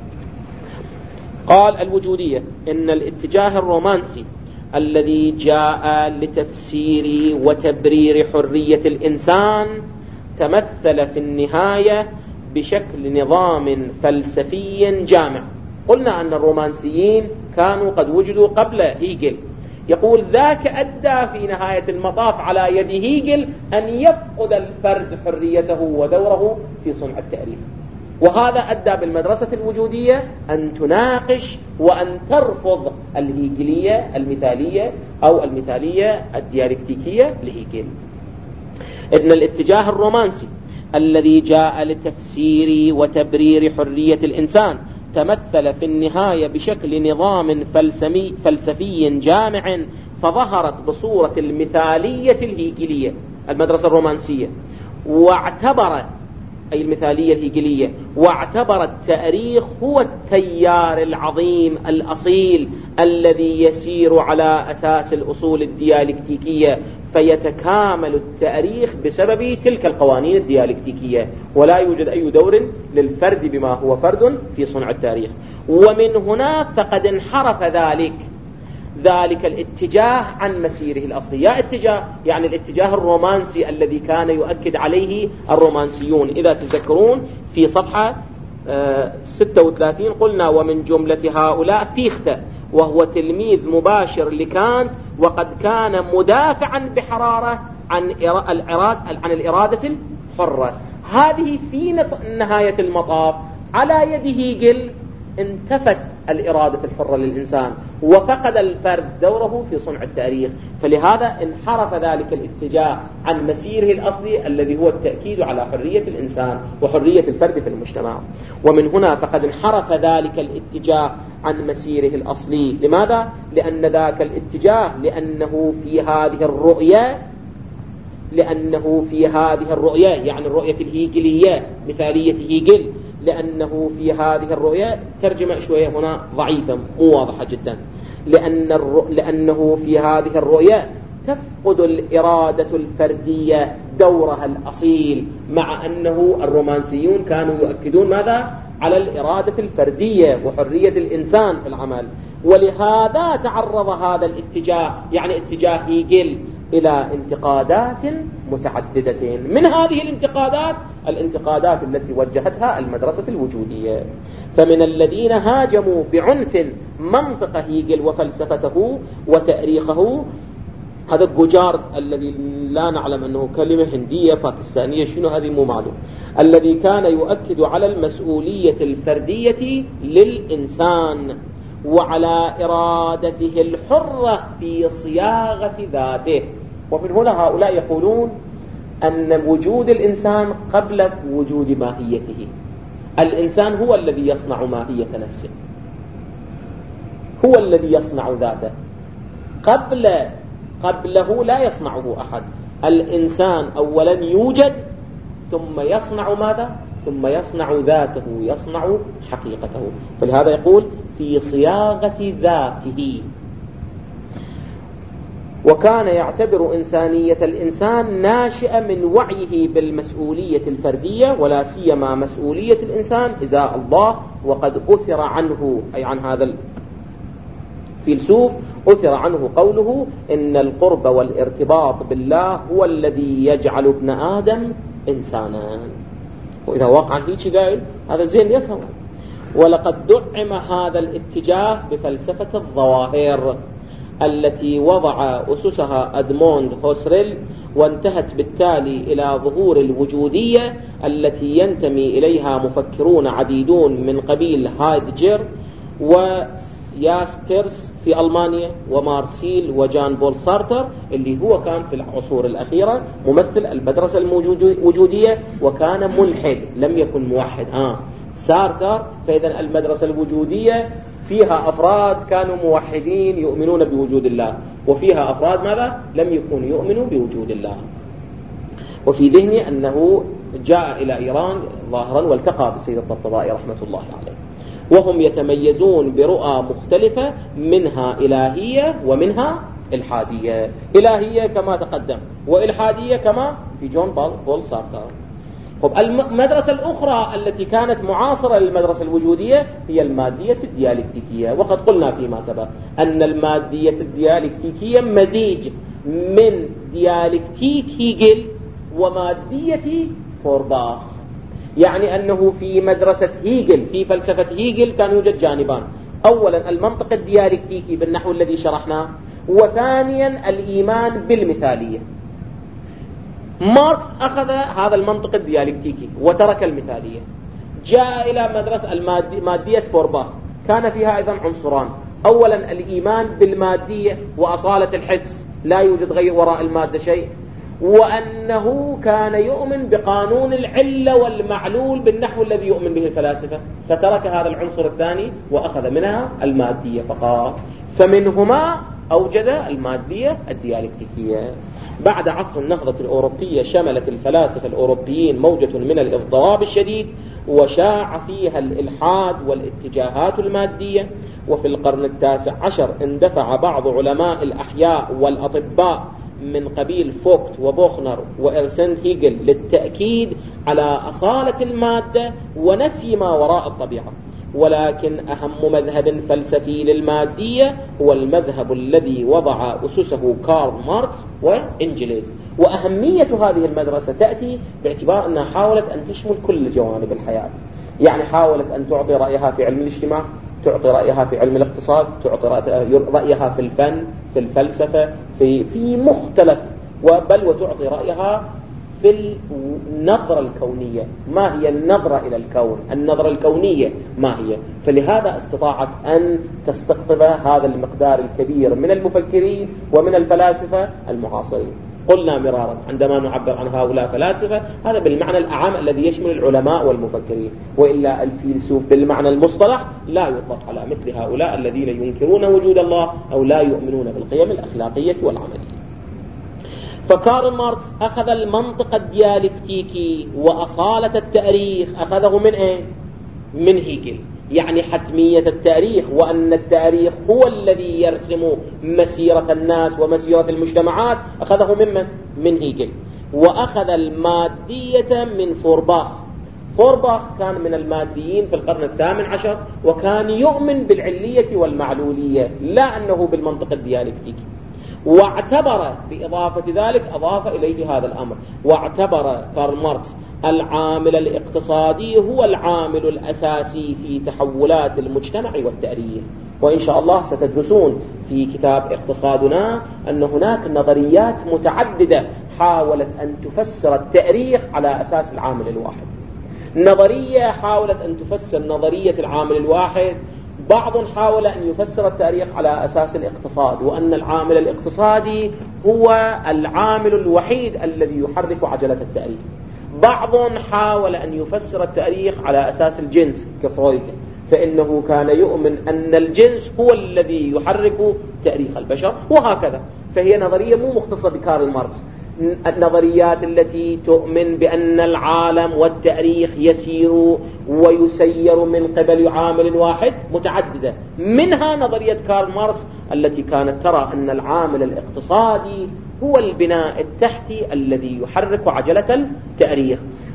قال الوجودية إن الاتجاه الرومانسي الذي جاء لتفسير وتبرير حرية الإنسان تمثل في النهاية بشكل نظام فلسفي جامع. قلنا أن الرومانسيين كانوا قد وجدوا قبل هيجل، يقول ذاك أدى في نهاية المطاف على يد هيجل أن يفقد الفرد حريته ودوره في صنع التاريخ، وهذا أدى بالمدرسة الوجودية أن تناقش وأن ترفض الهيجلية المثالية أو المثالية الديالكتيكية لهيجل. إن الاتجاه الرومانسي الذي جاء لتفسير وتبرير حرية الإنسان تمثل في النهاية بشكل نظام فلسفي, فلسفي جامع، فظهرت بصورة المثالية الهيجلية المدرسة الرومانسية، واعتبر أي المثالية الهيجلية واعتبر التاريخ هو التيار العظيم الأصيل الذي يسير على أساس الأصول الديالكتيكية، فيتكامل التاريخ بسبب تلك القوانين الديالكتيكية، ولا يوجد أي دور للفرد بما هو فرد في صنع التاريخ. ومن هنا فقد انحرف ذلك ذلك الاتجاه عن مسيره الأصلي. يا اتجاه يعني الاتجاه الرومانسي الذي كان يؤكد عليه الرومانسيون. إذا تذكرون في صفحة ستة وثلاثين قلنا: ومن جملة هؤلاء فيخته، وهو تلميذ مباشر لكانت، وقد كان مدافعا بحرارة عن عن الإرادة الحرة. هذه في نهاية المطاف على يد هيجل انتفت الإرادة الحرة للإنسان، وفقد الفرد دوره في صنع التاريخ. فلهذا انحرف ذلك الاتجاه عن مسيره الأصلي الذي هو التأكيد على حرية الإنسان وحرية الفرد في المجتمع. ومن هنا فقد انحرف ذلك الاتجاه عن مسيره الأصلي. لماذا؟ لأن ذاك الاتجاه لأنه في هذه الرؤية لأنه في هذه الرؤية يعني الرؤية الهيجلية، مثالية هيجل، لأنه في هذه الرؤية، ترجمة شوية هنا ضعيفة مو واضحة جدا، لأن الرؤ... لأنه في هذه الرؤية تفقد الإرادة الفردية دورها الأصيل، مع أنه الرومانسيون كانوا يؤكدون ماذا؟ على الإرادة الفردية وحرية الإنسان في العمل. ولهذا تعرض هذا الاتجاه يعني اتجاه هيجل إلى انتقادات متعددة. من هذه الانتقادات الانتقادات التي وجهتها المدرسة الوجودية. فمن الذين هاجموا بعنف منطق هيجل وفلسفته وتأريخه هذا جوجارد الذي لا نعلم أنه كلمة هندية باكستانية شنو هذه مو معلوم، الذي كان يؤكد على المسؤولية الفردية للإنسان وعلى إرادته الحرة في صياغة ذاته. ومن هنا هؤلاء يقولون أن وجود الإنسان قبل وجود ماهيته. الإنسان هو الذي يصنع ماهية نفسه، هو الذي يصنع ذاته، قبل قبله لا يصنعه أحد. الإنسان أولا يوجد ثم يصنع ماذا؟ ثم يصنع ذاته، يصنع حقيقته. فلهذا يقول في صياغة ذاته. وكان يعتبر إنسانية الإنسان ناشئة من وعيه بالمسؤولية الفردية، ولا سيما مسؤولية الإنسان إزاء الله. وقد أثر عنه أي عن هذا الفيلسوف أثر عنه قوله إن القرب والارتباط بالله هو الذي يجعل ابن آدم إنسانا. وإذا وقع هيك قائل هذا زين يفهم. ولقد دعم هذا الاتجاه بفلسفة الظواهر التي وضع أسسها أدموند هوسريل، وانتهت بالتالي إلى ظهور الوجودية التي ينتمي إليها مفكرون عديدون من قبيل هايدجر وياسبيرس في ألمانيا ومارسيل وجان بول سارتر، اللي هو كان في العصور الأخيرة ممثل المدرسة الوجودية وكان ملحد لم يكن موحد. آه سارتر. فإذا المدرسة الوجودية فيها أفراد كانوا موحدين يؤمنون بوجود الله، وفيها أفراد ماذا؟ لم يكونوا يؤمنوا بوجود الله. وفي ذهني أنه جاء إلى إيران ظاهرا والتقى بالسيد الطبطبائي رحمة الله عليه، وهم يتميزون برؤى مختلفة، منها إلهية ومنها إلحادية. إلهية كما تقدم، وإلحادية كما في جون بول سارتر. المدرسة الأخرى التي كانت معاصرة للمدرسة الوجودية هي المادية الديالكتيكية. وقد قلنا فيما سبق أن المادية الديالكتيكية مزيج من ديالكتيك هيجل ومادية فورباخ. يعني أنه في مدرسة هيجل في فلسفة هيجل كان يوجد جانبان: أولا المنطق الديالكتيكي بالنحو الذي شرحناه، وثانيا الإيمان بالمثالية. ماركس أخذ هذا المنطق الديالكتيكي وترك المثالية، جاء إلى مدرسة المادية فورباخ، كان فيها أيضا عنصران: أولا الإيمان بالمادية وأصالة الحس، لا يوجد غير وراء المادة شيء، وأنه كان يؤمن بقانون العلة والمعلول بالنحو الذي يؤمن به الفلاسفة، فترك هذا العنصر الثاني وأخذ منها المادية فقط. فمنهما أوجد المادية الديالكتيكية. بعد عصر النهضة الأوروبية شملت الفلاسفة الأوروبيين موجة من الاضطراب الشديد، وشاع فيها الإلحاد والاتجاهات المادية. وفي القرن التاسع عشر اندفع بعض علماء الأحياء والأطباء من قبيل فوكت وبوخنر وإرسنت هيجل للتأكيد على أصالة المادة ونفي ما وراء الطبيعة، ولكن أهم مذهب فلسفي للمادية هو المذهب الذي وضع أسسه كارل ماركس وإنجليز. وأهمية هذه المدرسة تأتي باعتبار أنها حاولت أن تشمل كل جوانب الحياة، يعني حاولت أن تعطي رأيها في علم الاجتماع، تعطي رأيها في علم الاقتصاد، تعطي رأيها في الفن، في الفلسفة، في في مختلف، وبل وتعطي رأيها في النظرة الكونية. ما هي النظرة إلى الكون؟ النظرة الكونية ما هي؟ فلهذا استطاعت أن تستقطب هذا المقدار الكبير من المفكرين ومن الفلاسفة المعاصرين. قلنا مرارا عندما نعبر عن هؤلاء فلاسفة هذا بالمعنى الأعم الذي يشمل العلماء والمفكرين، وإلا الفيلسوف بالمعنى المصطلح لا يطلق على مثل هؤلاء الذين ينكرون وجود الله أو لا يؤمنون بالقيم الأخلاقية والعملية. فكارل ماركس أخذ المنطق الديالكتيكي وأصالة التاريخ أخذه من إيه؟ من هيجل، يعني حتمية التاريخ، وأن التاريخ هو الذي يرسم مسيرة الناس ومسيرة المجتمعات أخذه ممن؟ من هيجل. وأخذ المادية من فورباخ. فورباخ كان من الماديين في القرن الثامن عشر، وكان يؤمن بالعلية والمعلولية لا أنه بالمنطق الديالكتيكي، واعتبر بإضافة ذلك أضاف إليه هذا الأمر، واعتبر كارل ماركس العامل الاقتصادي هو العامل الأساسي في تحولات المجتمع والتاريخ. وإن شاء الله ستدرسون في كتاب اقتصادنا أن هناك نظريات متعددة حاولت أن تفسر التاريخ على أساس العامل الواحد. نظرية حاولت أن تفسر نظرية العامل الواحد، بعض حاول أن يفسر التاريخ على أساس الاقتصاد، وأن العامل الاقتصادي هو العامل الوحيد الذي يحرك عجلة التاريخ. بعض حاول أن يفسر التاريخ على أساس الجنس كفرويد، فإنه كان يؤمن أن الجنس هو الذي يحرك تاريخ البشر، وهكذا. فهي نظرية مو مختصة بكارل ماركس. النظريات التي تؤمن بأن العالم والتاريخ يسير ويسير من قبل عامل واحد متعددة، منها نظرية كارل ماركس التي كانت ترى أن العامل الاقتصادي هو البناء التحتي الذي يحرك عجلة التاريخ،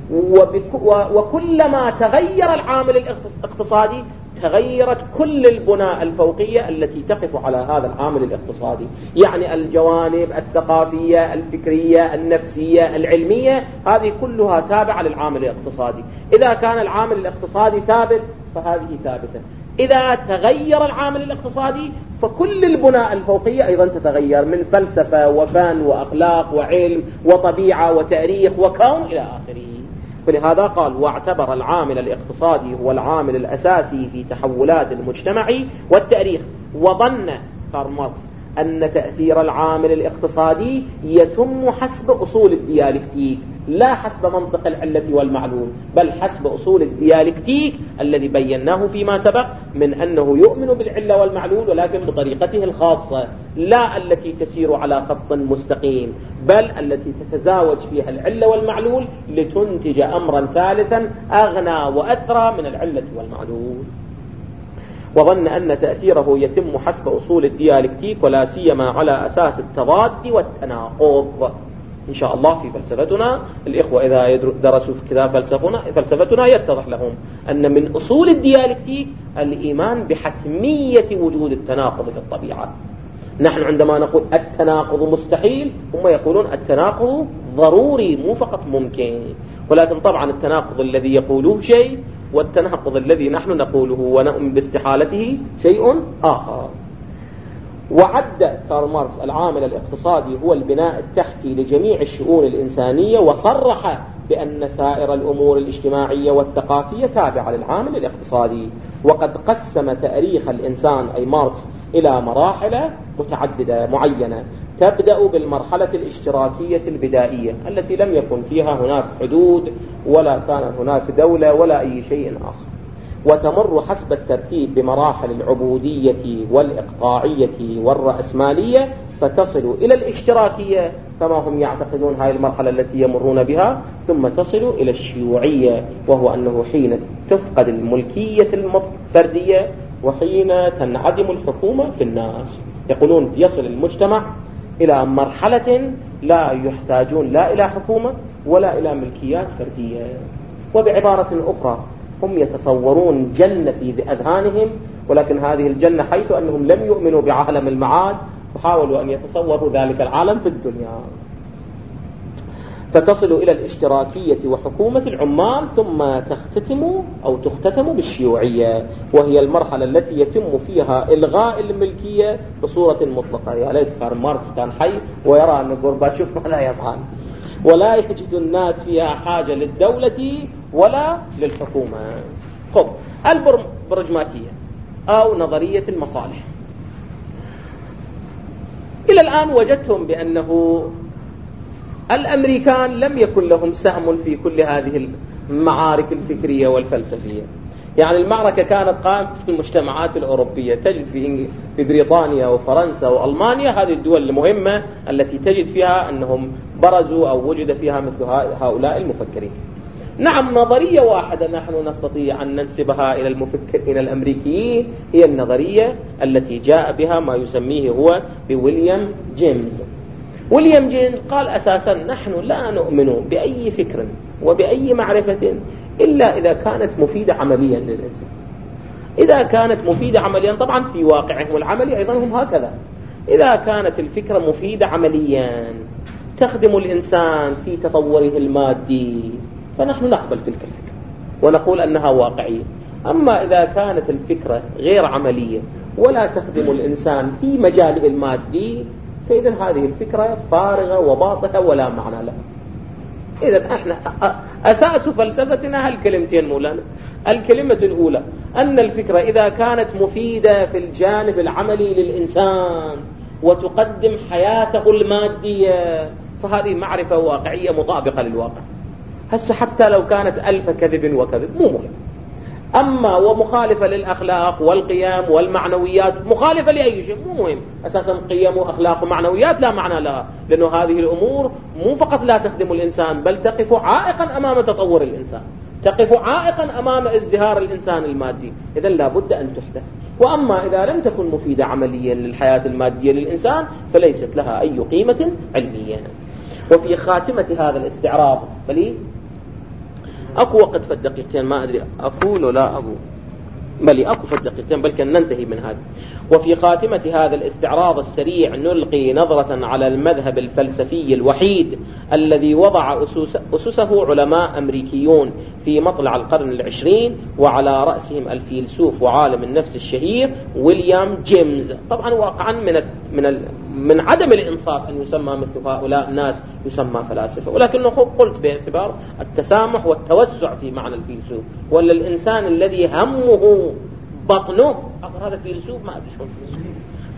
وكلما تغير العامل الاقتصادي تغيرت كل البناء الفوقية التي تقف على هذا العامل الاقتصادي، يعني الجوانب الثقافية الفكرية النفسية العلمية هذه كلها تابعة للعامل الاقتصادي. إذا كان العامل الاقتصادي ثابت فهذه ثابتة، إذا تغير العامل الاقتصادي فكل البناء الفوقية أيضا تتغير، من فلسفة وفن وأخلاق وعلم وطبيعة وتاريخ وكون إلى آخره. فلهذا قال واعتبر العامل الاقتصادي هو العامل الأساسي في تحولات المجتمع والتاريخ. وظن كارل ماركس أن تأثير العامل الاقتصادي يتم حسب أصول الديالكتيك لا حسب منطق العلة والمعلول، بل حسب أصول الديالكتيك الذي بيناه فيما سبق من أنه يؤمن بالعلة والمعلول ولكن بطريقته الخاصة، لا التي تسير على خط مستقيم، بل التي تتزاوج فيها العلة والمعلول لتنتج أمرا ثالثا أغنى وأثرى من العلة والمعلول. وظن أن تأثيره يتم حسب أصول الديالكتيك ولا سيما على أساس التضاد والتناقض. إن شاء الله في فلسفتنا الإخوة إذا درسوا في كتاب فلسفتنا, فلسفتنا يتضح لهم أن من أصول الديالكتيك الإيمان بحتمية وجود التناقض في الطبيعة. نحن عندما نقول التناقض مستحيل هم يقولون التناقض ضروري مو فقط ممكن، ولكن طبعا التناقض الذي يقولوه شيء والتناقض الذي نحن نقوله ونؤمن باستحالته شيء آخر. وعد كارل ماركس العامل الاقتصادي هو البناء التحتي لجميع الشؤون الإنسانية، وصرح بأن سائر الأمور الاجتماعية والثقافية تابعة للعامل الاقتصادي. وقد قسم تاريخ الإنسان أي ماركس إلى مراحل متعددة معينة، تبدأ بالمرحلة الاشتراكية البدائية التي لم يكن فيها هناك حدود ولا كان هناك دولة ولا أي شيء آخر، وتمر حسب الترتيب بمراحل العبودية والإقطاعية والرأسمالية فتصل إلى الاشتراكية كما هم يعتقدون هاي المرحلة التي يمرون بها، ثم تصل إلى الشيوعية، وهو أنه حين تفقد الملكية الفردية وحين تنعدم الحكومة في الناس. يقولون يصل المجتمع إلى مرحلة لا يحتاجون لا إلى حكومة ولا إلى ملكيات فردية. وبعبارة أخرى هم يتصورون جنة في أذهانهم، ولكن هذه الجنة حيث أنهم لم يؤمنوا بعالم المعاد فحاولوا أن يتصوروا ذلك العالم في الدنيا، فتصل إلى الاشتراكية وحكومة العمال ثم تختتم أو تختتم بالشيوعية، وهي المرحلة التي يتم فيها إلغاء الملكية بصورة مطلقة. يا ليت كارل ماركس كان حي ويرى أن غورباتشوف ماذا يفعل. ولا يجد الناس فيها حاجة للدولة ولا للحكومة. خب البرجماتية أو نظرية المصالح، إلى الآن وجدتم بأنه الأمريكان لم يكن لهم سهم في كل هذه المعارك الفكرية والفلسفية. يعني المعركة كانت قائمة في المجتمعات الأوروبية، تجد في في بريطانيا وفرنسا وألمانيا، هذه الدول المهمة التي تجد فيها أنهم برزوا أو وجد فيها مثل هؤلاء المفكرين. نعم، نظرية واحدة نحن نستطيع أن ننسبها إلى المفكر إلى الأمريكيين، هي النظرية التي جاء بها ما يسميه هو بويليام جيمس. ويليام جيمس قال أساسا نحن لا نؤمن بأي فكر وبأي معرفة إلا إذا كانت مفيدة عمليا للإنسان. إذا كانت مفيدة عمليا، طبعا في واقعهم العملي أيضا هم هكذا، إذا كانت الفكرة مفيدة عمليا تخدم الإنسان في تطوره المادي فنحن نقبل تلك الفكرة ونقول أنها واقعية. أما إذا كانت الفكرة غير عملية ولا تخدم الإنسان في مجاله المادي فإذا هذه الفكرة فارغة وباطلة ولا معنى لها. إذا احنا أساس فلسفتنا هالكلمتين مولانا. الكلمة الأولى أن الفكرة إذا كانت مفيدة في الجانب العملي للإنسان وتقدم حياته المادية فهذه معرفة واقعية مطابقة للواقع. هسه حتى لو كانت ألف كذب وكذب مو مهم. أما ومخالفة للأخلاق والقيم والمعنويات، مخالفة لأي شيء مو مهم. أساسا قيم وأخلاق ومعنويات لا معنى لها، لأنه هذه الأمور مو فقط لا تخدم الإنسان بل تقف عائقا أمام تطور الإنسان، تقف عائقا أمام ازدهار الإنسان المادي. إذن لا بد أن تحدث. وأما إذا لم تكن مفيدة عمليا للحياة المادية للإنسان فليست لها أي قيمة علمية. وفي خاتمة هذا الاستعراض بلي أكو وقت في الدقيقتين، ما أدري أقول ولا أقول، بل أكو في الدقيقتين بل كان ننتهي من هذا. وفي خاتمة هذا الاستعراض السريع نلقي نظرة على المذهب الفلسفي الوحيد الذي وضع أسوس أسسه علماء أمريكيون في مطلع القرن العشرين، وعلى رأسهم الفيلسوف وعالم النفس الشهير ويليام جيمس. طبعا واقعا من من من عدم الإنصاف أن يسمى مثل هؤلاء الناس يسمى فلاسفة، ولكنه قلت باعتبار التسامح والتوسع في معنى الفيلسوف، ولا الإنسان الذي همه بطنه أمر هذا فيلسوف ما أدري شو فيلسوف.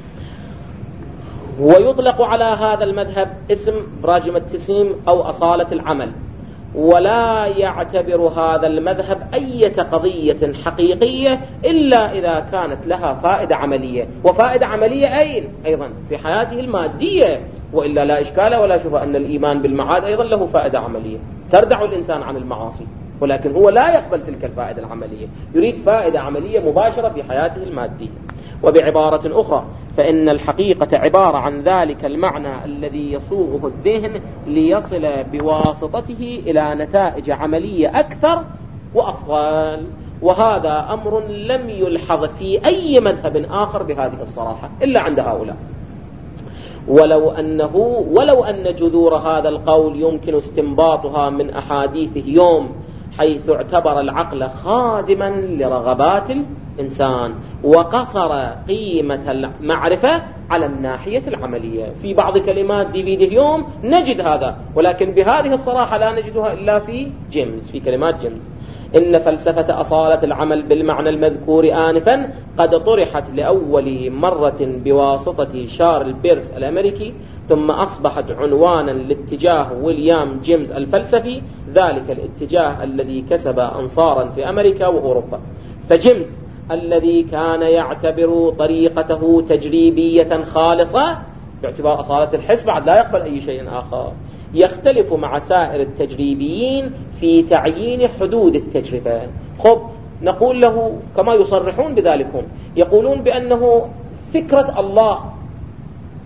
ويطلق على هذا المذهب اسم براجماتيسم أو أصالة العمل، ولا يعتبر هذا المذهب أي قضية حقيقية إلا إذا كانت لها فائدة عملية. وفائدة عملية أين؟ أيضا في حياته المادية، وإلا لا إشكال ولا شبه أن الإيمان بالمعاد أيضا له فائدة عملية تردع الإنسان عن المعاصي، ولكن هو لا يقبل تلك الفائدة العملية، يريد فائدة عملية مباشرة في حياته المادية. وبعبارة أخرى فإن الحقيقة عبارة عن ذلك المعنى الذي يصوغه الذهن ليصل بواسطته إلى نتائج عملية أكثر وأفضل. وهذا أمر لم يلحظ في أي مذهب آخر بهذه الصراحة إلا عند هؤلاء. ولو أنه ولو أن جذور هذا القول يمكن استنباطها من أحاديث يوم، حيث اعتبر العقل خادما لرغبات الإنسان وقصر قيمة المعرفة على الناحية العملية. في بعض كلمات ديفيد هيوم نجد هذا، ولكن بهذه الصراحة لا نجدها إلا في جيمس، في كلمات جيمس. إن فلسفة أصالة العمل بالمعنى المذكور آنفا قد طرحت لأول مرة بواسطة شارل بيرس الأمريكي، ثم أصبحت عنوانا لاتجاه ويليام جيمس الفلسفي، ذلك الاتجاه الذي كسب أنصارا في أمريكا وأوروبا. فجيمس الذي كان يعتبر طريقته تجريبية خالصة باعتبار أصالة الحس، بعد لا يقبل أي شيء آخر، يختلف مع سائر التجريبيين في تعيين حدود التجربة. خب نقول له كما يصرحون بذلك، هم يقولون بأنه فكرة الله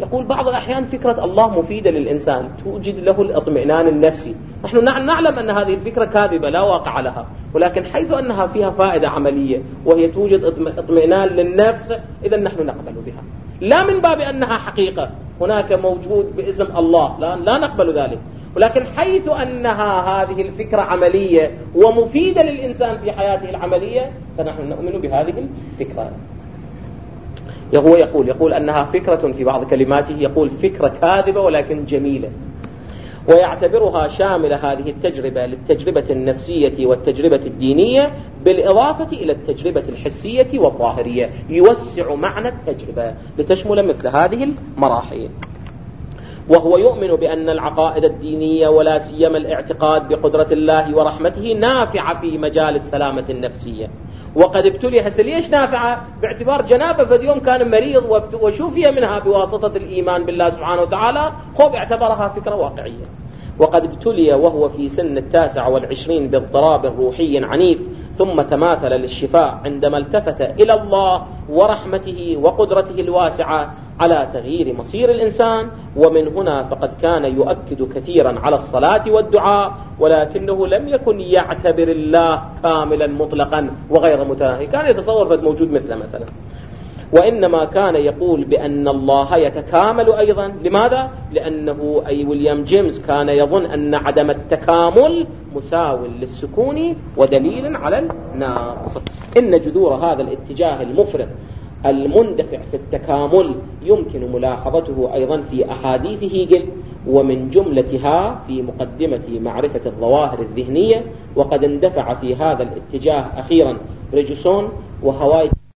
يقول بعض الأحيان فكرة الله مفيدة للإنسان، توجد له الاطمئنان النفسي. نحن نعلم أن هذه الفكرة كاذبة لا واقع لها، ولكن حيث أنها فيها فائدة عملية وهي توجد اطمئنان للنفس، إذا نحن نقبل بها، لا من باب أنها حقيقة هناك موجود باسم الله، لا, لا نقبل ذلك، ولكن حيث أنها هذه الفكرة عملية ومفيدة للإنسان في حياته العملية فنحن نؤمن بهذه الفكرة. هو يقول يقول أنها فكرة، في بعض كلماته يقول فكرة كاذبة ولكن جميلة، ويعتبرها شاملة هذه التجربة للتجربة النفسية والتجربة الدينية بالإضافة إلى التجربة الحسية والظاهرية، يوسع معنى التجربة لتشمل مثل هذه المراحل. وهو يؤمن بأن العقائد الدينية ولا سيما الاعتقاد بقدرة الله ورحمته نافعة في مجال السلامة النفسية، وقد ابتلي. هسه ليش نافعة؟ باعتبار جنابه في يوم كان مريض وشوفي منها بواسطة الإيمان بالله سبحانه وتعالى، خب اعتبرها فكرة واقعية. وقد ابتلي وهو في سن التاسع والعشرين باضطراب روحي عنيف، ثم تماثل للشفاء عندما التفت إلى الله ورحمته وقدرته الواسعة على تغيير مصير الإنسان. ومن هنا فقد كان يؤكد كثيرا على الصلاة والدعاء، ولكنه لم يكن يعتبر الله كاملا مطلقا وغير متناهي، كان يتصور فد موجود مثله مثلا، وإنما كان يقول بأن الله يتكامل أيضا. لماذا؟ لأنه أي ويليام جيمس كان يظن أن عدم التكامل مساو للسكون ودليل على النقص. إن جذور هذا الاتجاه المفرط المندفع في التكامل يمكن ملاحظته أيضا في أحاديث هيجل، ومن جملتها في مقدمة معرفة الظواهر الذهنية. وقد اندفع في هذا الاتجاه أخيرا ريجسون وهواي